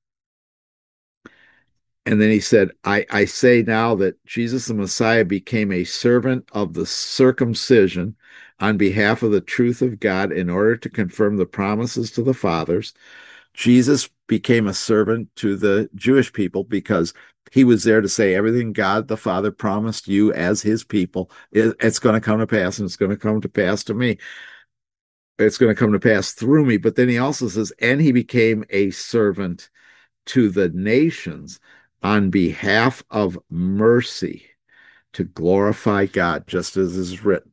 And then he said, I, I say now that Jesus the Messiah became a servant of the circumcision on behalf of the truth of God in order to confirm the promises to the fathers. Jesus became a servant to the Jewish people because he was there to say everything God the Father promised you as his people, it's going to come to pass, and it's going to come to pass to me. It's going to come to pass through me. But then he also says, and he became a servant to the nations on behalf of mercy, to glorify God, just as is written.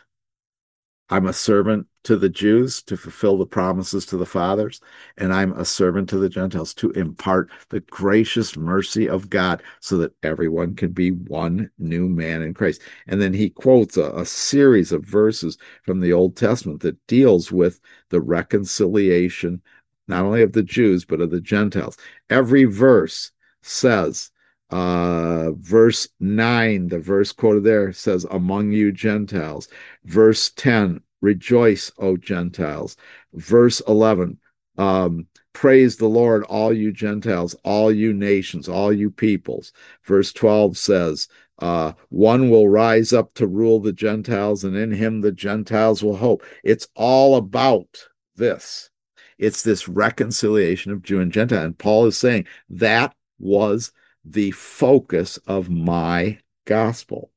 I'm a servant to the Jews to fulfill the promises to the fathers, and I'm a servant to the Gentiles to impart the gracious mercy of God so that everyone can be one new man in Christ. And then he quotes a, a series of verses from the Old Testament that deals with the reconciliation, not only of the Jews, but of the Gentiles. Every verse says, Uh, verse nine, the verse quoted there says, among you Gentiles. Verse ten, rejoice, O Gentiles. Verse eleven, um, praise the Lord, all you Gentiles, all you nations, all you peoples. Verse twelve says, uh, one will rise up to rule the Gentiles, and in him the Gentiles will hope. It's all about this. It's this reconciliation of Jew and Gentile. And Paul is saying that was the focus of my gospel.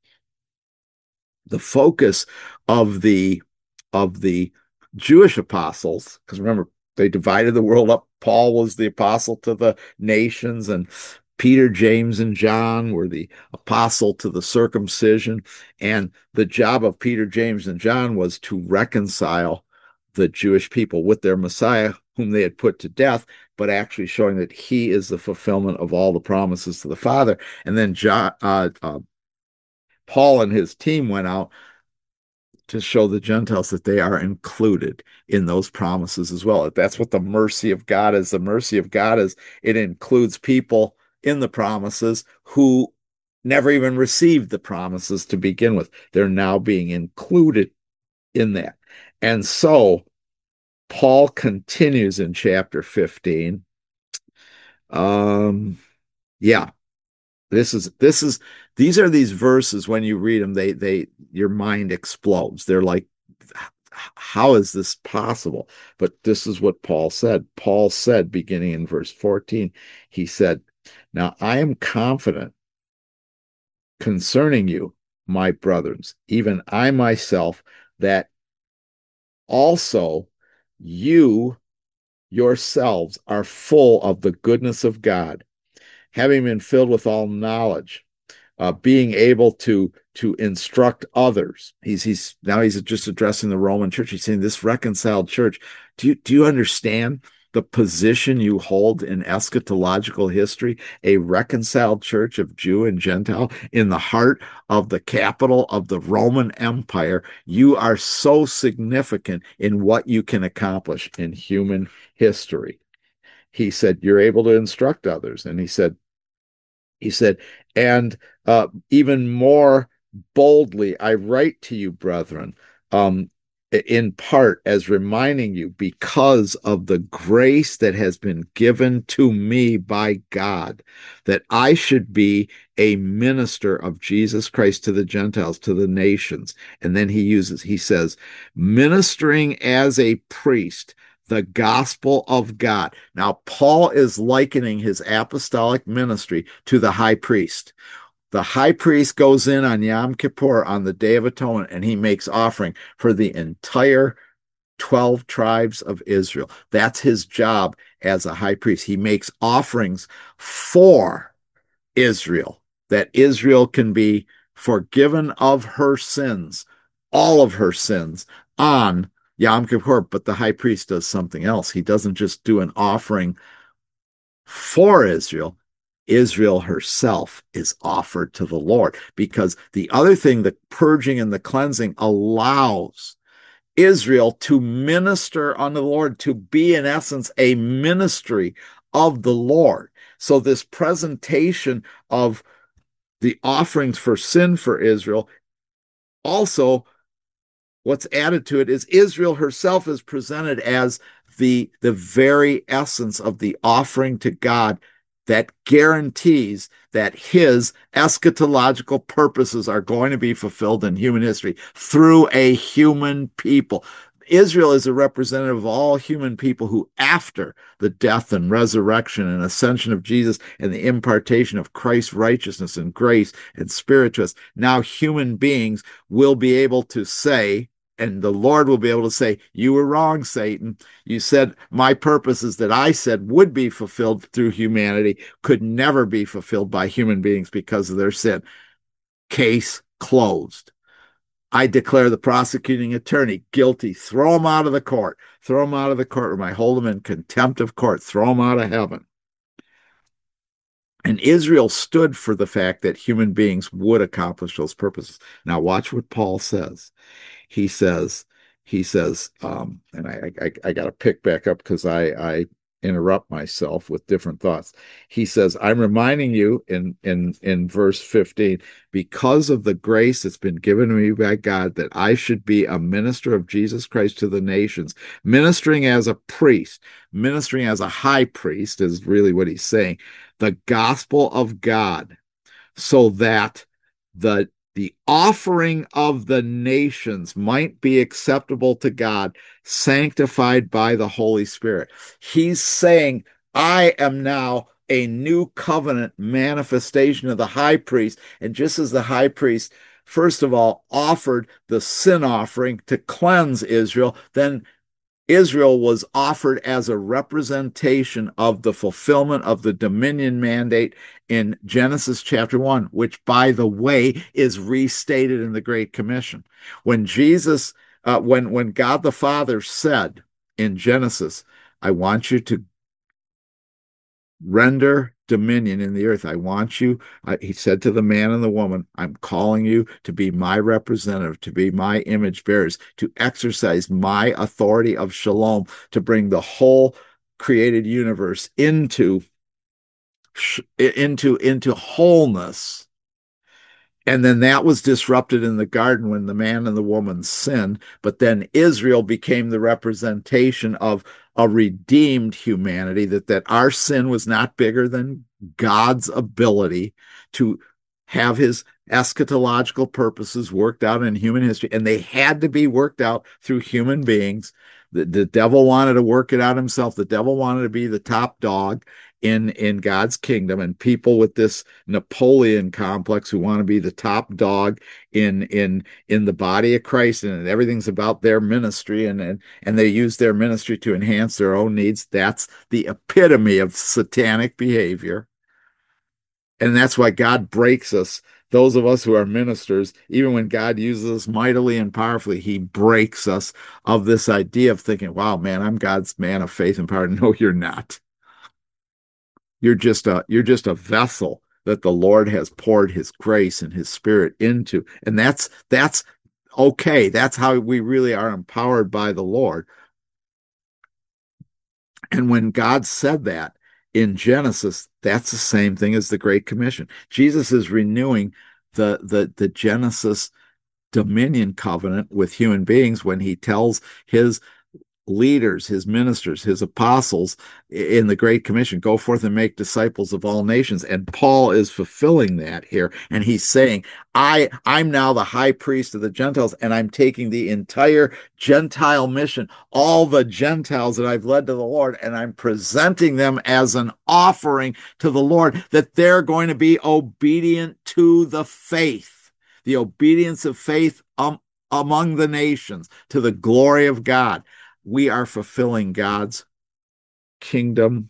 The focus of the of the Jewish apostles, because remember, they divided the world up. Paul was the apostle to the nations, and Peter, James, and John were the apostle to the circumcision. And the job of Peter, James, and John was to reconcile the Jewish people with their Messiah, whom they had put to death, but actually showing that he is the fulfillment of all the promises to the Father. And then John, uh, uh, Paul and his team went out to show the Gentiles that they are included in those promises as well. That's what the mercy of God is. The mercy of God is it includes people in the promises who never even received the promises to begin with. They're now being included in that. And so Paul continues in chapter fifteen. Um, yeah, this is this is these are these verses. When you read them, they they your mind explodes. They're like, how is this possible? But this is what Paul said. Paul said, beginning in verse fourteen, he said, now I am confident concerning you, my brothers, even I myself, that also you yourselves are full of the goodness of God, having been filled with all knowledge, uh, being able to to instruct others. He's he's now he's just addressing the Roman church. He's saying, this reconciled church, do you do you understand the position you hold in eschatological history? A reconciled church of Jew and Gentile in the heart of the capital of the Roman Empire. You are so significant in what you can accomplish in human history. He said, you're able to instruct others. And he said, he said, and uh, even more boldly, I write to you, brethren, um, in part as reminding you, because of the grace that has been given to me by God, that I should be a minister of Jesus Christ to the Gentiles, to the nations. And then he uses, he says, ministering as a priest, the gospel of God. Now, Paul is likening his apostolic ministry to the high priest. The high priest goes in on Yom Kippur, on the Day of Atonement, and he makes offering for the entire twelve tribes of Israel. That's his job as a high priest. He makes offerings for Israel, that Israel can be forgiven of her sins, all of her sins, on Yom Kippur, but the high priest does something else. He doesn't just do an offering for Israel. Israel herself is offered to the Lord, because the other thing, the purging and the cleansing, allows Israel to minister unto the Lord, to be in essence a ministry of the Lord. So this presentation of the offerings for sin for Israel, also what's added to it is Israel herself is presented as the, the very essence of the offering to God that guarantees that his eschatological purposes are going to be fulfilled in human history through a human people. Israel is a representative of all human people who, after the death and resurrection and ascension of Jesus and the impartation of Christ's righteousness and grace and spirit to us, now human beings will be able to say, and the Lord will be able to say, you were wrong, Satan. You said my purposes that I said would be fulfilled through humanity could never be fulfilled by human beings because of their sin. Case closed. I declare the prosecuting attorney guilty. Throw him out of the court. Throw him out of the courtroom. I hold him in contempt of court. Throw him out of heaven. And Israel stood for the fact that human beings would accomplish those purposes. Now watch what Paul says. He says, he says, um, and I, I, I got to pick back up because I, I interrupt myself with different thoughts. He says, I'm reminding you in, in, in verse fifteen, because of the grace that's been given to me by God, that I should be a minister of Jesus Christ to the nations, ministering as a priest, ministering as a high priest is really what he's saying, the gospel of God, so that the the offering of the nations might be acceptable to God, sanctified by the Holy Spirit. He's saying, I am now a new covenant manifestation of the high priest. And just as the high priest, first of all, offered the sin offering to cleanse Israel, then Israel was offered as a representation of the fulfillment of the dominion mandate in Genesis chapter one, which, by the way, is restated in the Great Commission. When Jesus, uh, when, when God the Father said in Genesis, I want you to render dominion in the earth. I want you, I, he said to the man and the woman, I'm calling you to be my representative, to be my image bearers, to exercise my authority of shalom, to bring the whole created universe into, into, into wholeness. And then that was disrupted in the garden when the man and the woman sinned. But then Israel became the representation of a redeemed humanity, that, that our sin was not bigger than God's ability to have his eschatological purposes worked out in human history. And they had to be worked out through human beings. The, the devil wanted to work it out himself. The devil wanted to be the top dog in in God's kingdom, and people with this Napoleon complex who want to be the top dog in in in the body of Christ, and everything's about their ministry, and and, and they use their ministry to enhance their own needs. That's the epitome of satanic behavior. And that's why God breaks us. Those of us who are ministers, even when God uses us mightily and powerfully, he breaks us of this idea of thinking, wow, man, I'm God's man of faith and power. No, you're not. You're just a you're just a vessel that the Lord has poured his grace and his spirit into. And that's that's okay. That's how we really are empowered by the Lord. And when God said that in Genesis, that's the same thing as the Great Commission. Jesus is renewing the the the Genesis dominion covenant with human beings when he tells his leaders, his ministers, his apostles in the Great Commission, go forth and make disciples of all nations. And Paul is fulfilling that here. And he's saying, I, I'm now the high priest of the Gentiles, and I'm taking the entire Gentile mission, all the Gentiles that I've led to the Lord, and I'm presenting them as an offering to the Lord, that they're going to be obedient to the faith, the obedience of faith um, among the nations, to the glory of God. We are fulfilling God's kingdom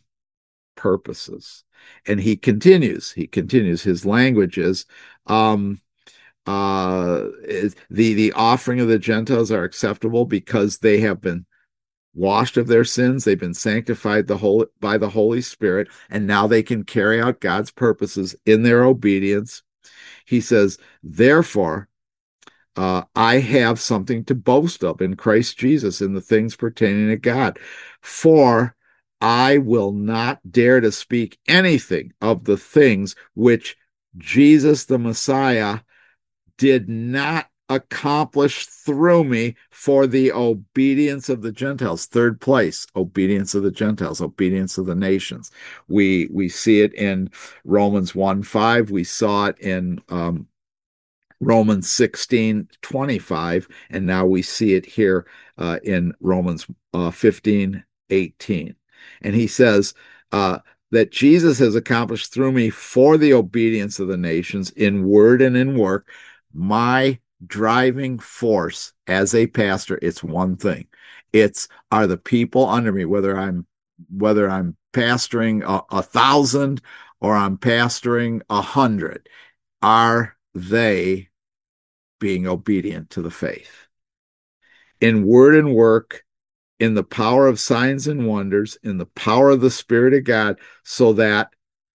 purposes. And he continues, he continues, his language is, um, uh, the the offering of the Gentiles are acceptable because they have been washed of their sins, they've been sanctified the whole by the Holy Spirit, and now they can carry out God's purposes in their obedience. He says, therefore, uh, I have something to boast of in Christ Jesus in the things pertaining to God. For I will not dare to speak anything of the things which Jesus the Messiah did not accomplish through me for the obedience of the Gentiles. Third place, obedience of the Gentiles, obedience of the nations. We we see it in Romans one five. We saw it in um, Romans sixteen twenty-five, and now we see it here uh, in Romans uh, fifteen eighteen. And he says uh, that Jesus has accomplished through me for the obedience of the nations in word and in work. My driving force as a pastor, it's one thing. It's are the people under me, whether I'm whether I'm pastoring a, a thousand or I'm pastoring a hundred, are they being obedient to the faith? In word and work, in the power of signs and wonders, in the power of the Spirit of God, so that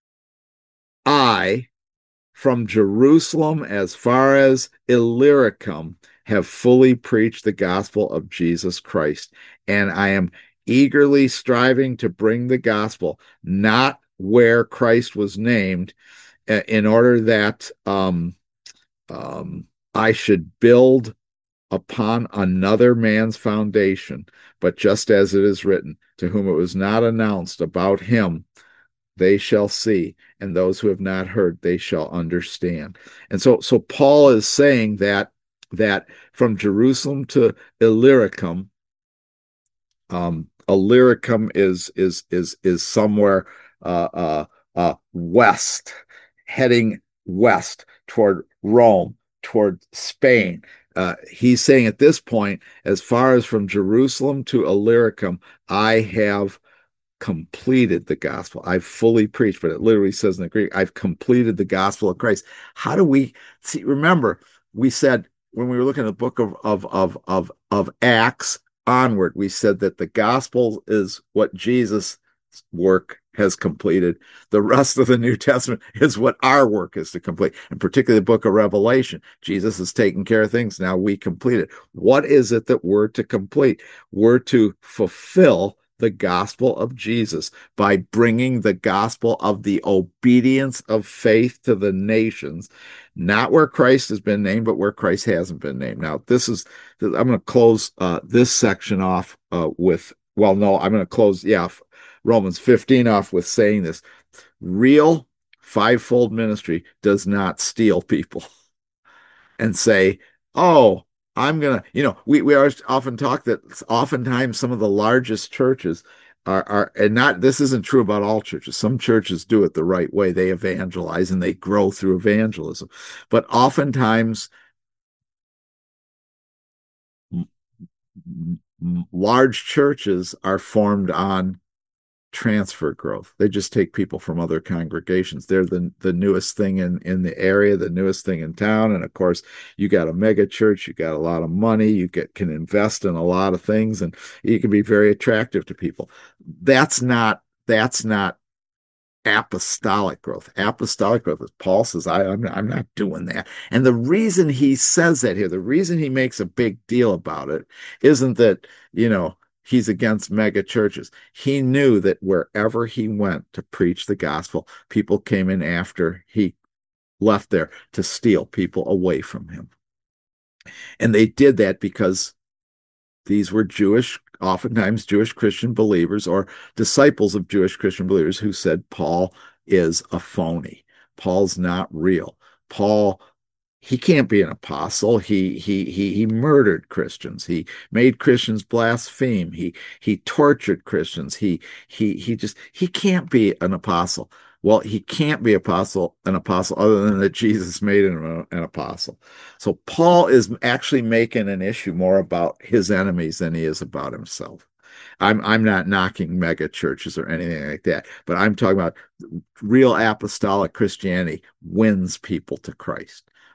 I, from Jerusalem as far as Illyricum, have fully preached the gospel of Jesus Christ. And I am eagerly striving to bring the gospel, not where Christ was named, in order that um, um, I should build upon another man's foundation. But just as it is written, to whom it was not announced about him, they shall see, and those who have not heard, they shall understand. And so, so Paul is saying that that from Jerusalem to Illyricum, um, Illyricum is is is is somewhere uh, uh, uh, west, heading west toward Rome, toward Spain. Uh, he's saying at this point, as far as from Jerusalem to Illyricum, I have completed the gospel. I've fully preached, but it literally says in the Greek, I've completed the gospel of Christ. How do we see? Remember, we said when we were looking at the book of of of of, of Acts onward, we said that the gospel is what Jesus' work has completed. The rest of the New Testament is what our work is to complete, and particularly the book of Revelation. Jesus has taken care of things. Now we complete it. What is it that we're to complete? We're to fulfill the gospel of Jesus by bringing the gospel of the obedience of faith to the nations, not where Christ has been named, but where Christ hasn't been named. Now, this is, I'm going to close uh, this section off uh, with, well, no, I'm going to close, yeah, Romans fifteen off with saying this. Real fivefold ministry does not steal people and say, oh, I'm going to, you know, we, we are often talk that oftentimes some of the largest churches are, are, and not, this isn't true about all churches. Some churches do it the right way. They evangelize and they grow through evangelism. But oftentimes, m- m- large churches are formed on transfer growth. They just take people from other congregations. They're the the newest thing in in the area, the newest thing in town, and of course, you got a mega church, you got a lot of money, you get can invest in a lot of things, and you can be very attractive to people. That's not that's not apostolic growth. Apostolic growth, as Paul says, I, I'm, I'm not doing that. And the reason he says that here, the reason he makes a big deal about it, isn't that, you know, he's against mega churches. He knew that wherever he went to preach the gospel, people came in after he left there to steal people away from him. And they did that because these were Jewish, oftentimes Jewish Christian believers or disciples of Jewish Christian believers who said Paul is a phony. Paul's not real. Paul, he can't be an apostle. He he he he murdered Christians. He made Christians blaspheme. He he tortured Christians. He he he just he can't be an apostle. Well, he can't be apostle an apostle other than that Jesus made him an apostle. So Paul is actually making an issue more about his enemies than he is about himself. I'm I'm not knocking mega churches or anything like that, but I'm talking about real apostolic Christianity wins people to Christ.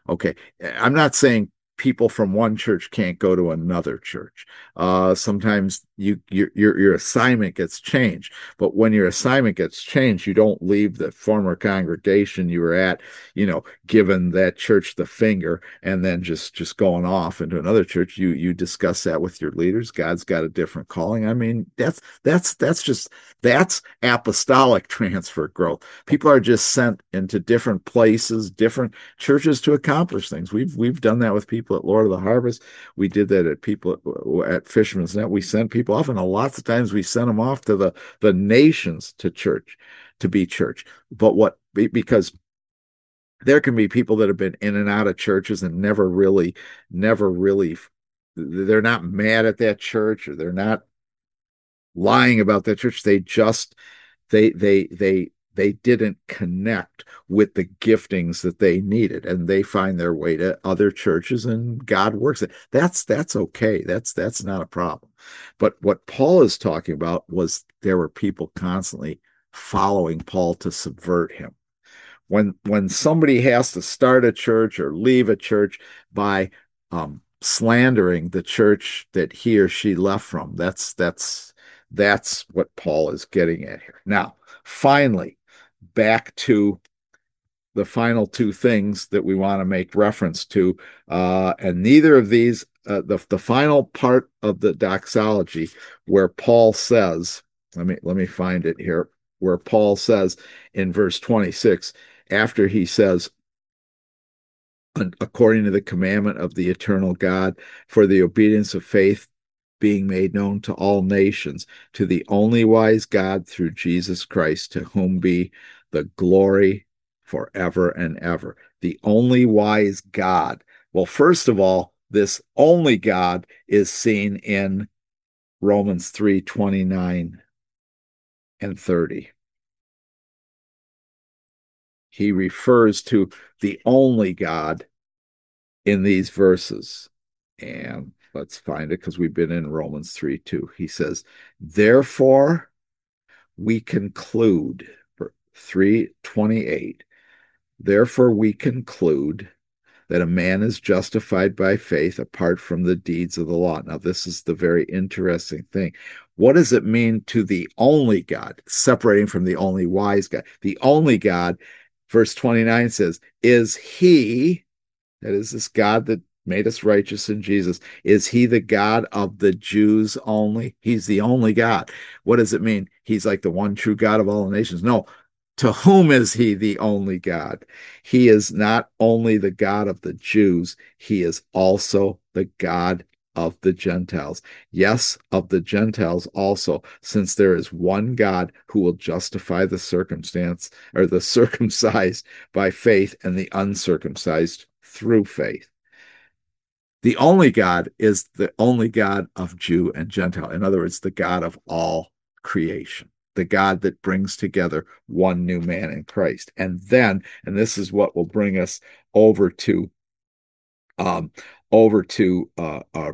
Okay. I'm not saying people from one church can't go to another church. Uh, sometimes you your, your your assignment gets changed, but when your assignment gets changed, you don't leave the former congregation you were at, you know, giving that church the finger and then just just going off into another church. You you discuss that with your leaders. God's got a different calling. I mean, that's that's that's just that's apostolic transfer growth. People are just sent into different places, different churches to accomplish things. We've we've done that with people at Lord of the Harvest. We did that at people at, at Fisherman's Net. We sent people off, and lots of times we sent them off to the the nations to church, to be church. But what because there can be people that have been in and out of churches and never really, never really, they're not mad at that church or they're not lying about that church. They just they they they they didn't connect with the giftings that they needed, and they find their way to other churches, and God works it. That's that's okay. That's that's not a problem. But what Paul is talking about was there were people constantly following Paul to subvert him. When when somebody has to start a church or leave a church by um, slandering the church that he or she left from, that's that's that's what Paul is getting at here. Now, finally, back to the final two things that we want to make reference to, uh, and neither of these, uh, the the final part of the doxology, where Paul says, let me let me find it here, where Paul says in verse twenty-six, after he says, according to the commandment of the eternal God, for the obedience of faith being made known to all nations, to the only wise God through Jesus Christ, to whom be the glory forever and ever. The only wise God. Well, first of all, this only God is seen in Romans three twenty-nine and thirty. He refers to the only God in these verses. And let's find it because we've been in Romans three two. He says, therefore, we conclude, three twenty-eight, therefore we conclude that a man is justified by faith apart from the deeds of the law. Now, this is the very interesting thing. What does it mean to the only God, separating from the only wise God? The only God, verse twenty-nine says, is he, that is this God that made us righteous in Jesus, is he the God of the Jews only? He's the only God. What does it mean? He's like the one true God of all the nations. No. To whom is he the only God? He is not only the God of the Jews, he is also the God of the Gentiles. Yes, of the Gentiles also, since there is one God who will justify the circumstance or the circumcised by faith and the uncircumcised through faith. The only God is the only God of Jew and Gentile. In other words, the God of all creation, the God that brings together one new man in Christ. And then, and this is what will bring us over to, um, over to uh, uh,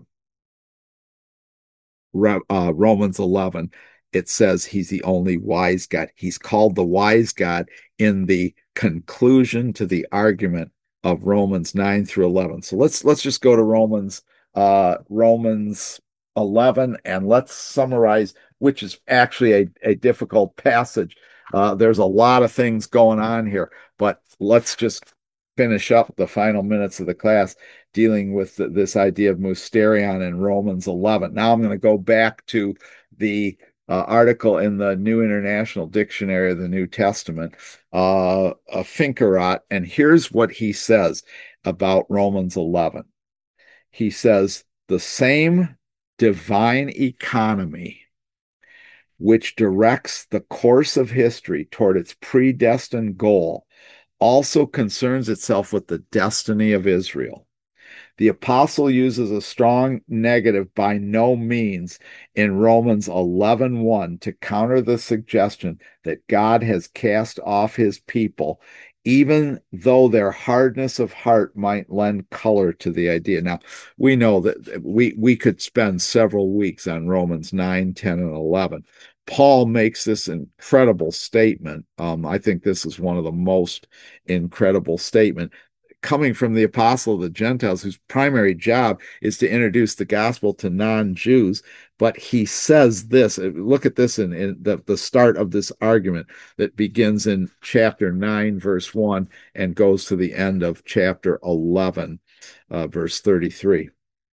uh, Romans eleven. It says he's the only wise God. He's called the wise God in the conclusion to the argument of Romans nine through eleven. So let's let's just go to Romans uh, Romans eleven and let's summarize, which is actually a, a difficult passage. Uh, there's a lot of things going on here, but let's just finish up the final minutes of the class dealing with the, this idea of mysterion in Romans eleven. Now I'm going to go back to the Uh, article in the New International Dictionary of the New Testament, uh, a Finkerot, and here's what he says about Romans eleven. He says, the same divine economy which directs the course of history toward its predestined goal also concerns itself with the destiny of Israel. The apostle uses a strong negative by no means in Romans eleven one to counter the suggestion that God has cast off his people, even though their hardness of heart might lend color to the idea. Now, we know that we, we could spend several weeks on Romans nine, ten, and eleven. Paul makes this incredible statement. Um, I think this is one of the most incredible statements coming from the apostle of the Gentiles, whose primary job is to introduce the gospel to non-Jews. But he says this, look at this in, in the, the start of this argument that begins in chapter nine, verse one, and goes to the end of chapter eleven, uh, verse thirty-three.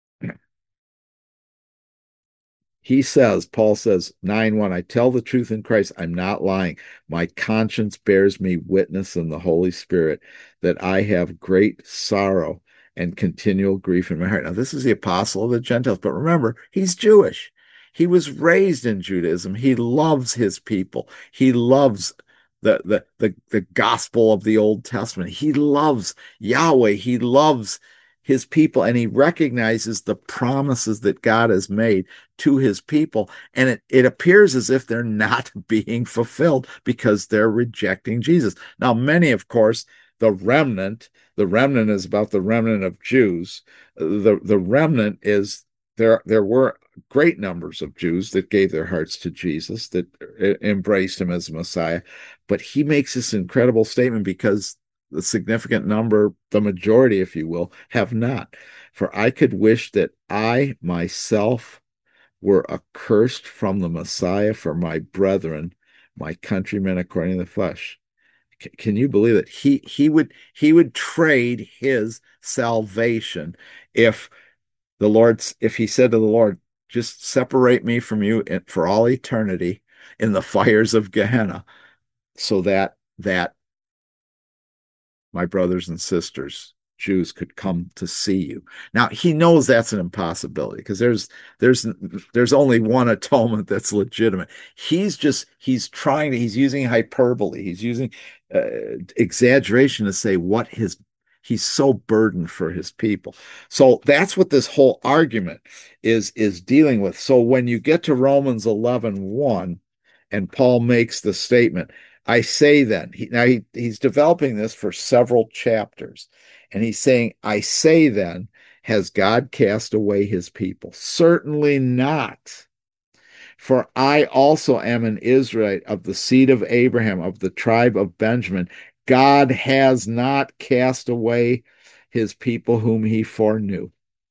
He says, Paul says, nine one, I tell the truth in Christ, I'm not lying. My conscience bears me witness in the Holy Spirit that I have great sorrow and continual grief in my heart. Now, this is the apostle of the Gentiles, but remember, he's Jewish. He was raised in Judaism. He loves his people. He loves the, the, the, the gospel of the Old Testament. He loves Yahweh. He loves his people, and he recognizes the promises that God has made to his people. And it, it appears as if they're not being fulfilled because they're rejecting Jesus. Now, many, of course, the remnant, the remnant is about the remnant of Jews. The, the remnant is, there, there were great numbers of Jews that gave their hearts to Jesus, that embraced him as Messiah. But he makes this incredible statement because the significant number, the majority, if you will, have not. For I could wish that I myself were accursed from the Messiah for my brethren, my countrymen according to the flesh. C- can you believe it? He he would he would trade his salvation if the Lord's if he said to the Lord, just separate me from you for all eternity in the fires of Gehenna, so that that my brothers and sisters, Jews, could come to see you. Now, he knows that's an impossibility because there's there's there's only one atonement that's legitimate. He's just he's trying to he's using hyperbole. He's using uh, exaggeration to say what his he's so burdened for his people. So that's what this whole argument is is dealing with. So when you get to Romans eleven one, and Paul makes the statement, I say then, he, now he, he's developing this for several chapters, and he's saying, I say then, has God cast away his people? Certainly not. For I also am an Israelite of the seed of Abraham, of the tribe of Benjamin. God has not cast away his people whom he foreknew.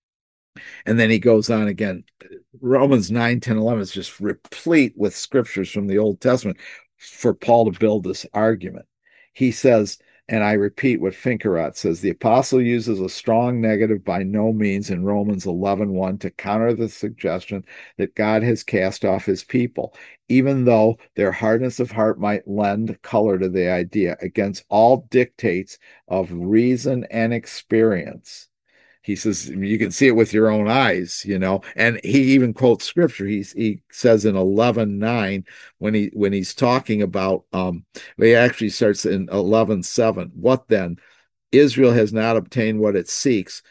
And then he goes on again. Romans nine, ten, eleven is just replete with scriptures from the Old Testament for Paul to build this argument. He says, and I repeat what Finkerat says, the apostle uses a strong negative by no means in Romans eleven one to counter the suggestion that God has cast off his people, even though their hardness of heart might lend color to the idea against all dictates of reason and experience. He says, you can see it with your own eyes, you know, and he even quotes scripture. He's, he says in eleven nine, when he, when he's talking about, um, he actually starts in eleven seven. What then? Israel has not obtained what it seeks.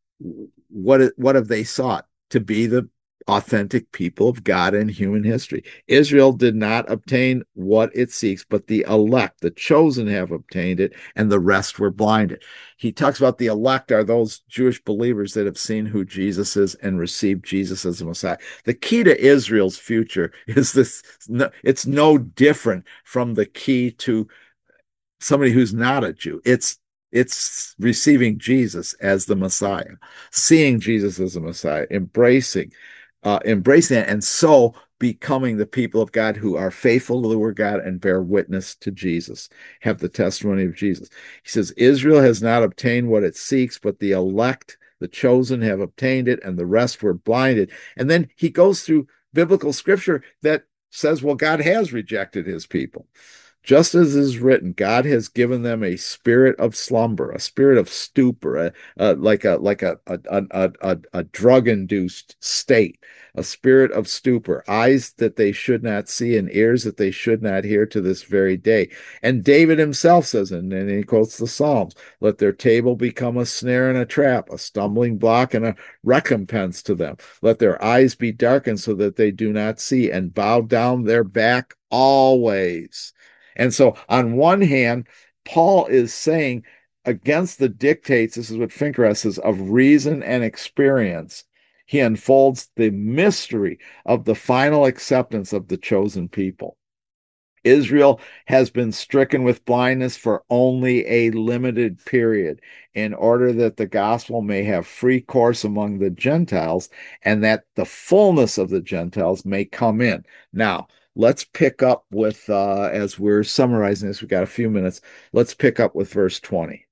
What, what have they sought? To be the authentic people of God in human history. Israel did not obtain what it seeks, but the elect, the chosen, have obtained it, and the rest were blinded. He talks about the elect are those Jewish believers that have seen who Jesus is and received Jesus as the Messiah. The key to Israel's future is this. It's no different from the key to somebody who's not a Jew. It's It's receiving Jesus as the Messiah, seeing Jesus as the Messiah, embracing Uh, embracing it, and so becoming the people of God who are faithful to the word of God and bear witness to Jesus, have the testimony of Jesus. He says, Israel has not obtained what it seeks, but the elect, the chosen, have obtained it, and the rest were blinded. And then he goes through biblical scripture that says, well, God has rejected his people. Just as is written, God has given them a spirit of slumber, a spirit of stupor, a, a, like a like a a, a, a, a drug-induced state, a spirit of stupor, eyes that they should not see and ears that they should not hear to this very day. And David himself says, and then he quotes the Psalms, let their table become a snare and a trap, a stumbling block and a recompense to them. Let their eyes be darkened so that they do not see, and bow down their back always. And so on one hand, Paul is saying against the dictates, this is what Finkerat says, of reason and experience, he unfolds the mystery of the final acceptance of the chosen people. Israel has been stricken with blindness for only a limited period, in order that the gospel may have free course among the Gentiles, and that the fullness of the Gentiles may come in. Now, let's pick up with, uh, as we're summarizing this, we've got a few minutes. Let's pick up with verse twenty.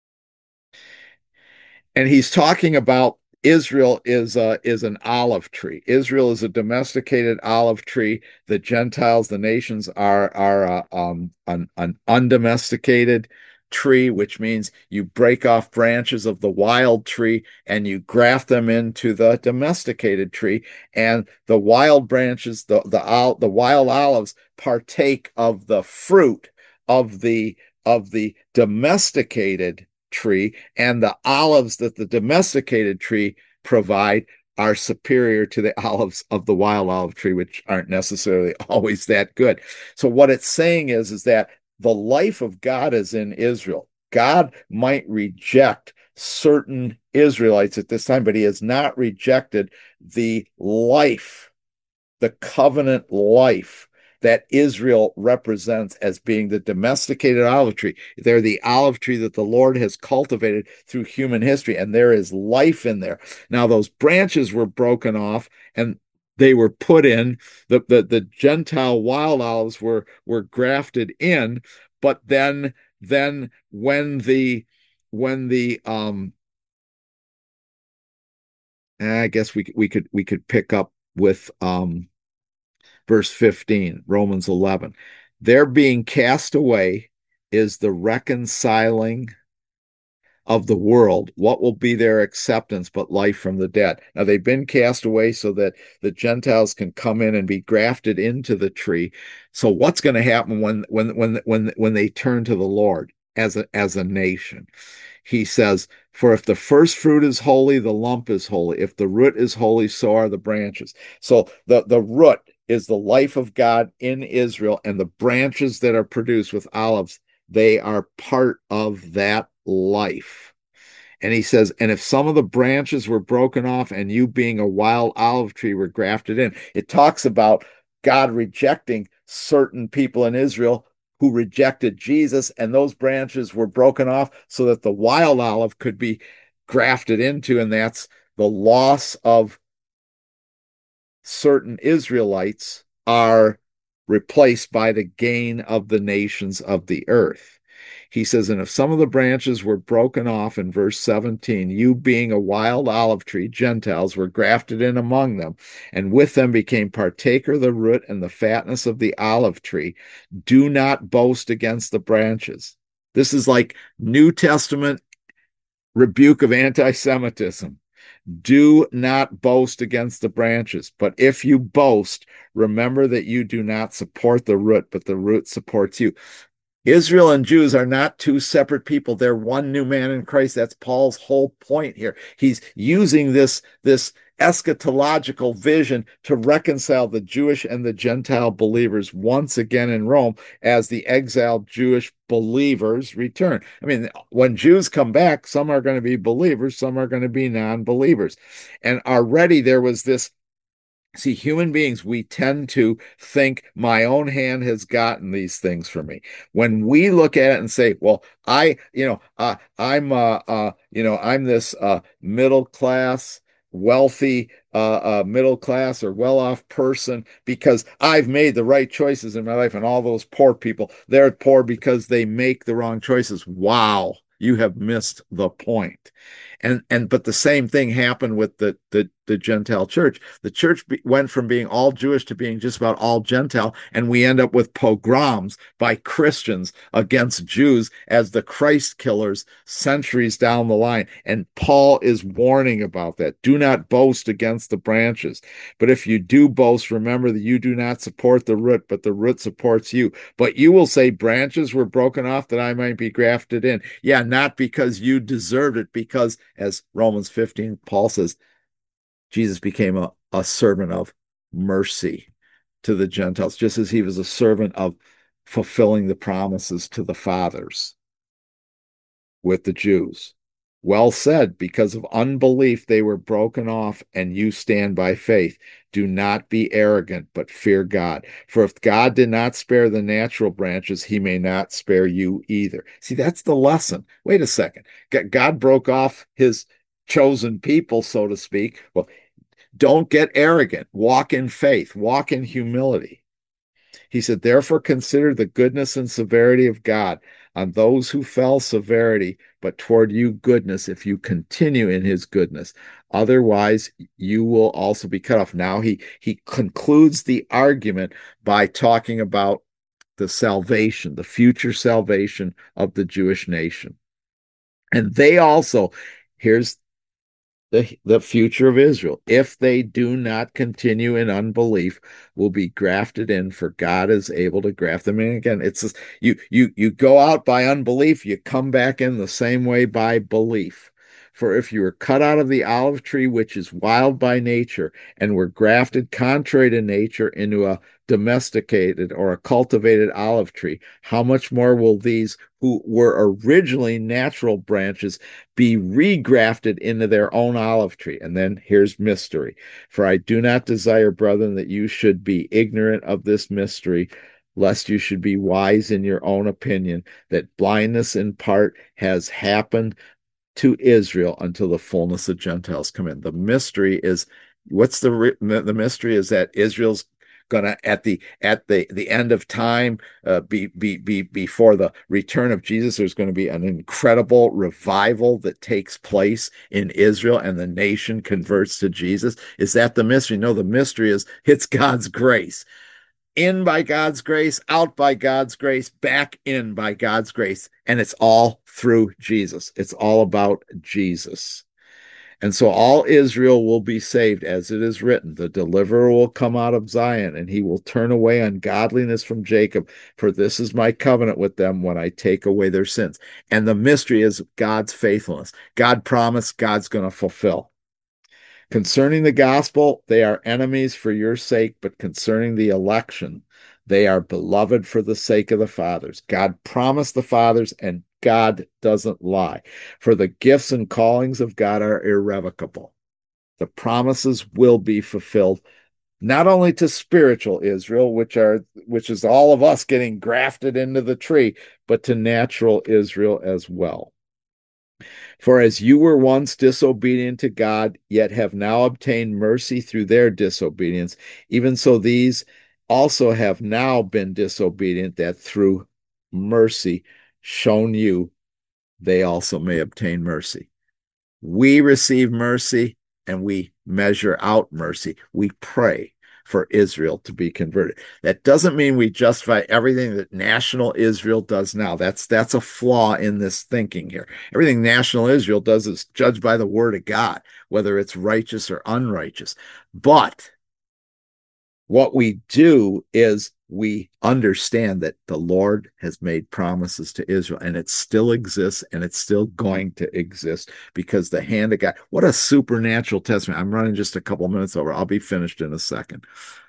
And he's talking about Israel is a, is an olive tree. Israel is a domesticated olive tree. The Gentiles, the nations, are are uh, um, an, an undomesticated tree, which means you break off branches of the wild tree and you graft them into the domesticated tree. And the wild branches, the the the wild olives, partake of the fruit of the of the domesticated tree, and the olives that the domesticated tree provide are superior to the olives of the wild olive tree, which aren't necessarily always that good. So what it's saying is, is that the life of God is in Israel. God might reject certain Israelites at this time, but he has not rejected the life, the covenant life that Israel represents as being the domesticated olive tree. They're the olive tree that the Lord has cultivated through human history, and there is life in there. Now, those branches were broken off and they were put in, the, the, the Gentile wild olives were, were grafted in, but then, then when the, when the, um, I guess we, we could, we could pick up with, um, verse fifteen, Romans eleven. Their being cast away is the reconciling of the world. What will be their acceptance but life from the dead? Now, they've been cast away so that the Gentiles can come in and be grafted into the tree. So what's going to happen when when when when when they turn to the Lord as a as a nation? He says, for if the first fruit is holy, the lump is holy. If the root is holy, so are the branches. So the, the root is the life of God in Israel, and the branches that are produced with olives, they are part of that life. And he says, and if some of the branches were broken off and you being a wild olive tree were grafted in, it talks about God rejecting certain people in Israel who rejected Jesus, and those branches were broken off so that the wild olive could be grafted into, and that's the loss of certain Israelites are replaced by the gain of the nations of the earth. He says, and if some of the branches were broken off in verse seventeen, you being a wild olive tree, Gentiles, were grafted in among them, and with them became partaker of the root and the fatness of the olive tree. Do not boast against the branches. This is like New Testament rebuke of anti-Semitism. Do not boast against the branches, but if you boast, remember that you do not support the root, but the root supports you. Israel and Jews are not two separate people. They're one new man in Christ. That's Paul's whole point here. He's using this, this eschatological vision to reconcile the Jewish and the Gentile believers once again in Rome as the exiled Jewish believers return. I mean, when Jews come back, some are going to be believers, some are going to be non-believers. And already there was this. See, human beings, we tend to think my own hand has gotten these things for me. When we look at it and say, well, I, you know, uh, I'm, uh, uh, you know, I'm this uh, middle class, wealthy, uh, uh, middle class or well-off person because I've made the right choices in my life, and all those poor people, they're poor because they make the wrong choices. Wow, you have missed the point. And and but the same thing happened with the the, the Gentile church. The church be, went from being all Jewish to being just about all Gentile, and we end up with pogroms by Christians against Jews as the Christ killers centuries down the line. And Paul is warning about that. Do not boast against the branches. But if you do boast, remember that you do not support the root, but the root supports you. But you will say, branches were broken off that I might be grafted in. Yeah, not because you deserved it, because as Romans fifteen, Paul says, Jesus became a, a servant of mercy to the Gentiles, just as he was a servant of fulfilling the promises to the fathers with the Jews. Well said, because of unbelief they were broken off, and you stand by faith. Do not be arrogant, but fear God. For if God did not spare the natural branches, he may not spare you either. See, that's the lesson. Wait a second. God broke off his chosen people, so to speak. Well, don't get arrogant. Walk in faith, walk in humility. He said, therefore consider the goodness and severity of God. On those who fell, severity, but toward you goodness, if you continue in his goodness. Otherwise, you will also be cut off. Now he he concludes the argument by talking about the salvation, the future salvation of the Jewish nation. And they also, here's the, the future of Israel, if they do not continue in unbelief, will be grafted in, for God is able to graft them in again. It's just, you you you go out by unbelief, you come back in the same way by belief. For if you were cut out of the olive tree, which is wild by nature, and were grafted contrary to nature into a domesticated or a cultivated olive tree, how much more will these who were originally natural branches be regrafted into their own olive tree? And then here's mystery. For I do not desire, brethren, that you should be ignorant of this mystery, lest you should be wise in your own opinion, that blindness in part has happened to Israel until the fullness of Gentiles come in. The mystery is, what's the the mystery is that Israel's gonna at the at the the end of time, uh, be be be before the return of Jesus, there's going to be an incredible revival that takes place in Israel, and the nation converts to Jesus. Is that the mystery? No, the mystery is it's God's grace. In by God's grace, out by God's grace, back in by God's grace. And it's all through Jesus. It's all about Jesus. And so all Israel will be saved, as it is written. The deliverer will come out of Zion, and he will turn away ungodliness from Jacob. For this is my covenant with them when I take away their sins. And the mystery is God's faithfulness. God promised, God's going to fulfill. Concerning the gospel, they are enemies for your sake, but concerning the election, they are beloved for the sake of the fathers. God promised the fathers, and God doesn't lie. For the gifts and callings of God are irrevocable. The promises will be fulfilled, not only to spiritual Israel, which are which is all of us getting grafted into the tree, but to natural Israel as well. For as you were once disobedient to God, yet have now obtained mercy through their disobedience, even so these also have now been disobedient, that through mercy shown you, they also may obtain mercy. We receive mercy and we measure out mercy. We pray for Israel to be converted. That doesn't mean we justify everything that national Israel does now. That's that's a flaw in this thinking here. Everything national Israel does is judged by the word of God, whether it's righteous or unrighteous. But what we do is we understand that the Lord has made promises to Israel, and it still exists, and it's still going to exist because the hand of God, what a supernatural testament. I'm running just a couple minutes over. I'll be finished in a second.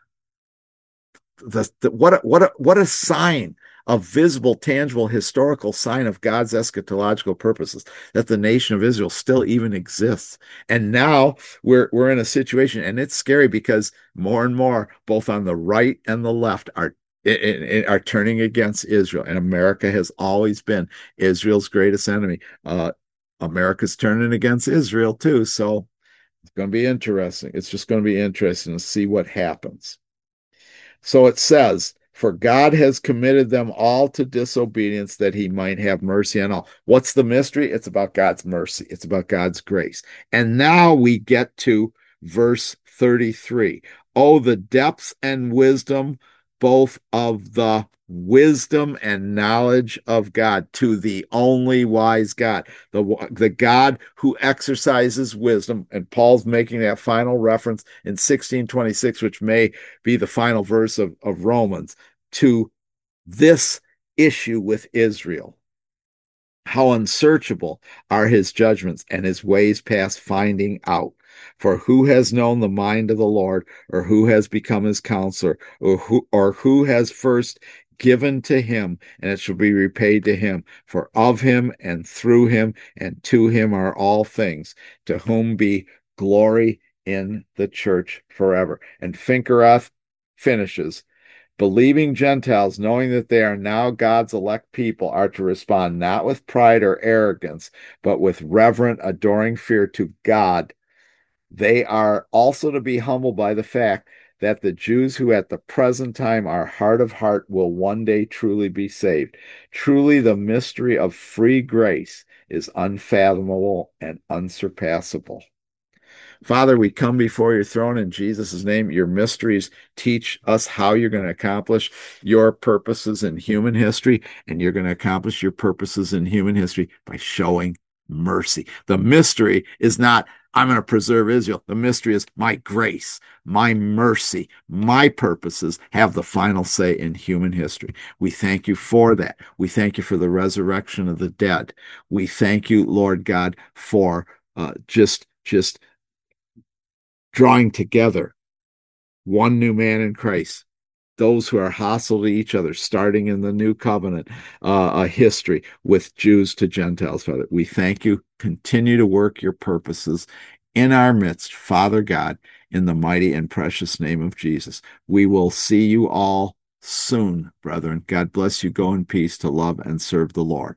The, the, what, a, what, a, what a sign, a visible, tangible, historical sign of God's eschatological purposes, that the nation of Israel still even exists. And now we're we're in a situation, and it's scary because more and more, both on the right and the left, are are turning against Israel. And America has always been Israel's greatest enemy. Uh, America's turning against Israel too. So it's going to be interesting. It's just going to be interesting to see what happens. So it says, for God has committed them all to disobedience, that he might have mercy on all. What's the mystery? It's about God's mercy. It's about God's grace. And now we get to verse thirty-three. Oh, the depths and wisdom, both of the wisdom and knowledge of God, to the only wise God, the, the God who exercises wisdom. And Paul's making that final reference in sixteen twenty-six, which may be the final verse of, of Romans, to this issue with Israel. How unsearchable are his judgments, and his ways past finding out. For who has known the mind of the Lord, or who has become his counselor, or who, or who has first given to him, and it shall be repaid to him. For of him and through him and to him are all things, to whom be glory in the church forever. And Finkeroth finishes. Believing Gentiles, knowing that they are now God's elect people, are to respond not with pride or arrogance, but with reverent, adoring fear to God. They are also to be humbled by the fact that the Jews who at the present time are hard of heart will one day truly be saved. Truly, the mystery of free grace is unfathomable and unsurpassable. Father, we come before your throne in Jesus' name. Your mysteries teach us how you're going to accomplish your purposes in human history, and you're going to accomplish your purposes in human history by showing mercy. The mystery is not, I'm going to preserve Israel. The mystery is my grace, my mercy, my purposes have the final say in human history. We thank you for that. We thank you for the resurrection of the dead. We thank you, Lord God, for uh, just, just drawing together one new man in Christ, those who are hostile to each other, starting in the new covenant, uh, a history with Jews to Gentiles, Father. We thank you. Continue to work your purposes in our midst, Father God, in the mighty and precious name of Jesus. We will see you all soon, brethren. God bless you. Go in peace to love and serve the Lord.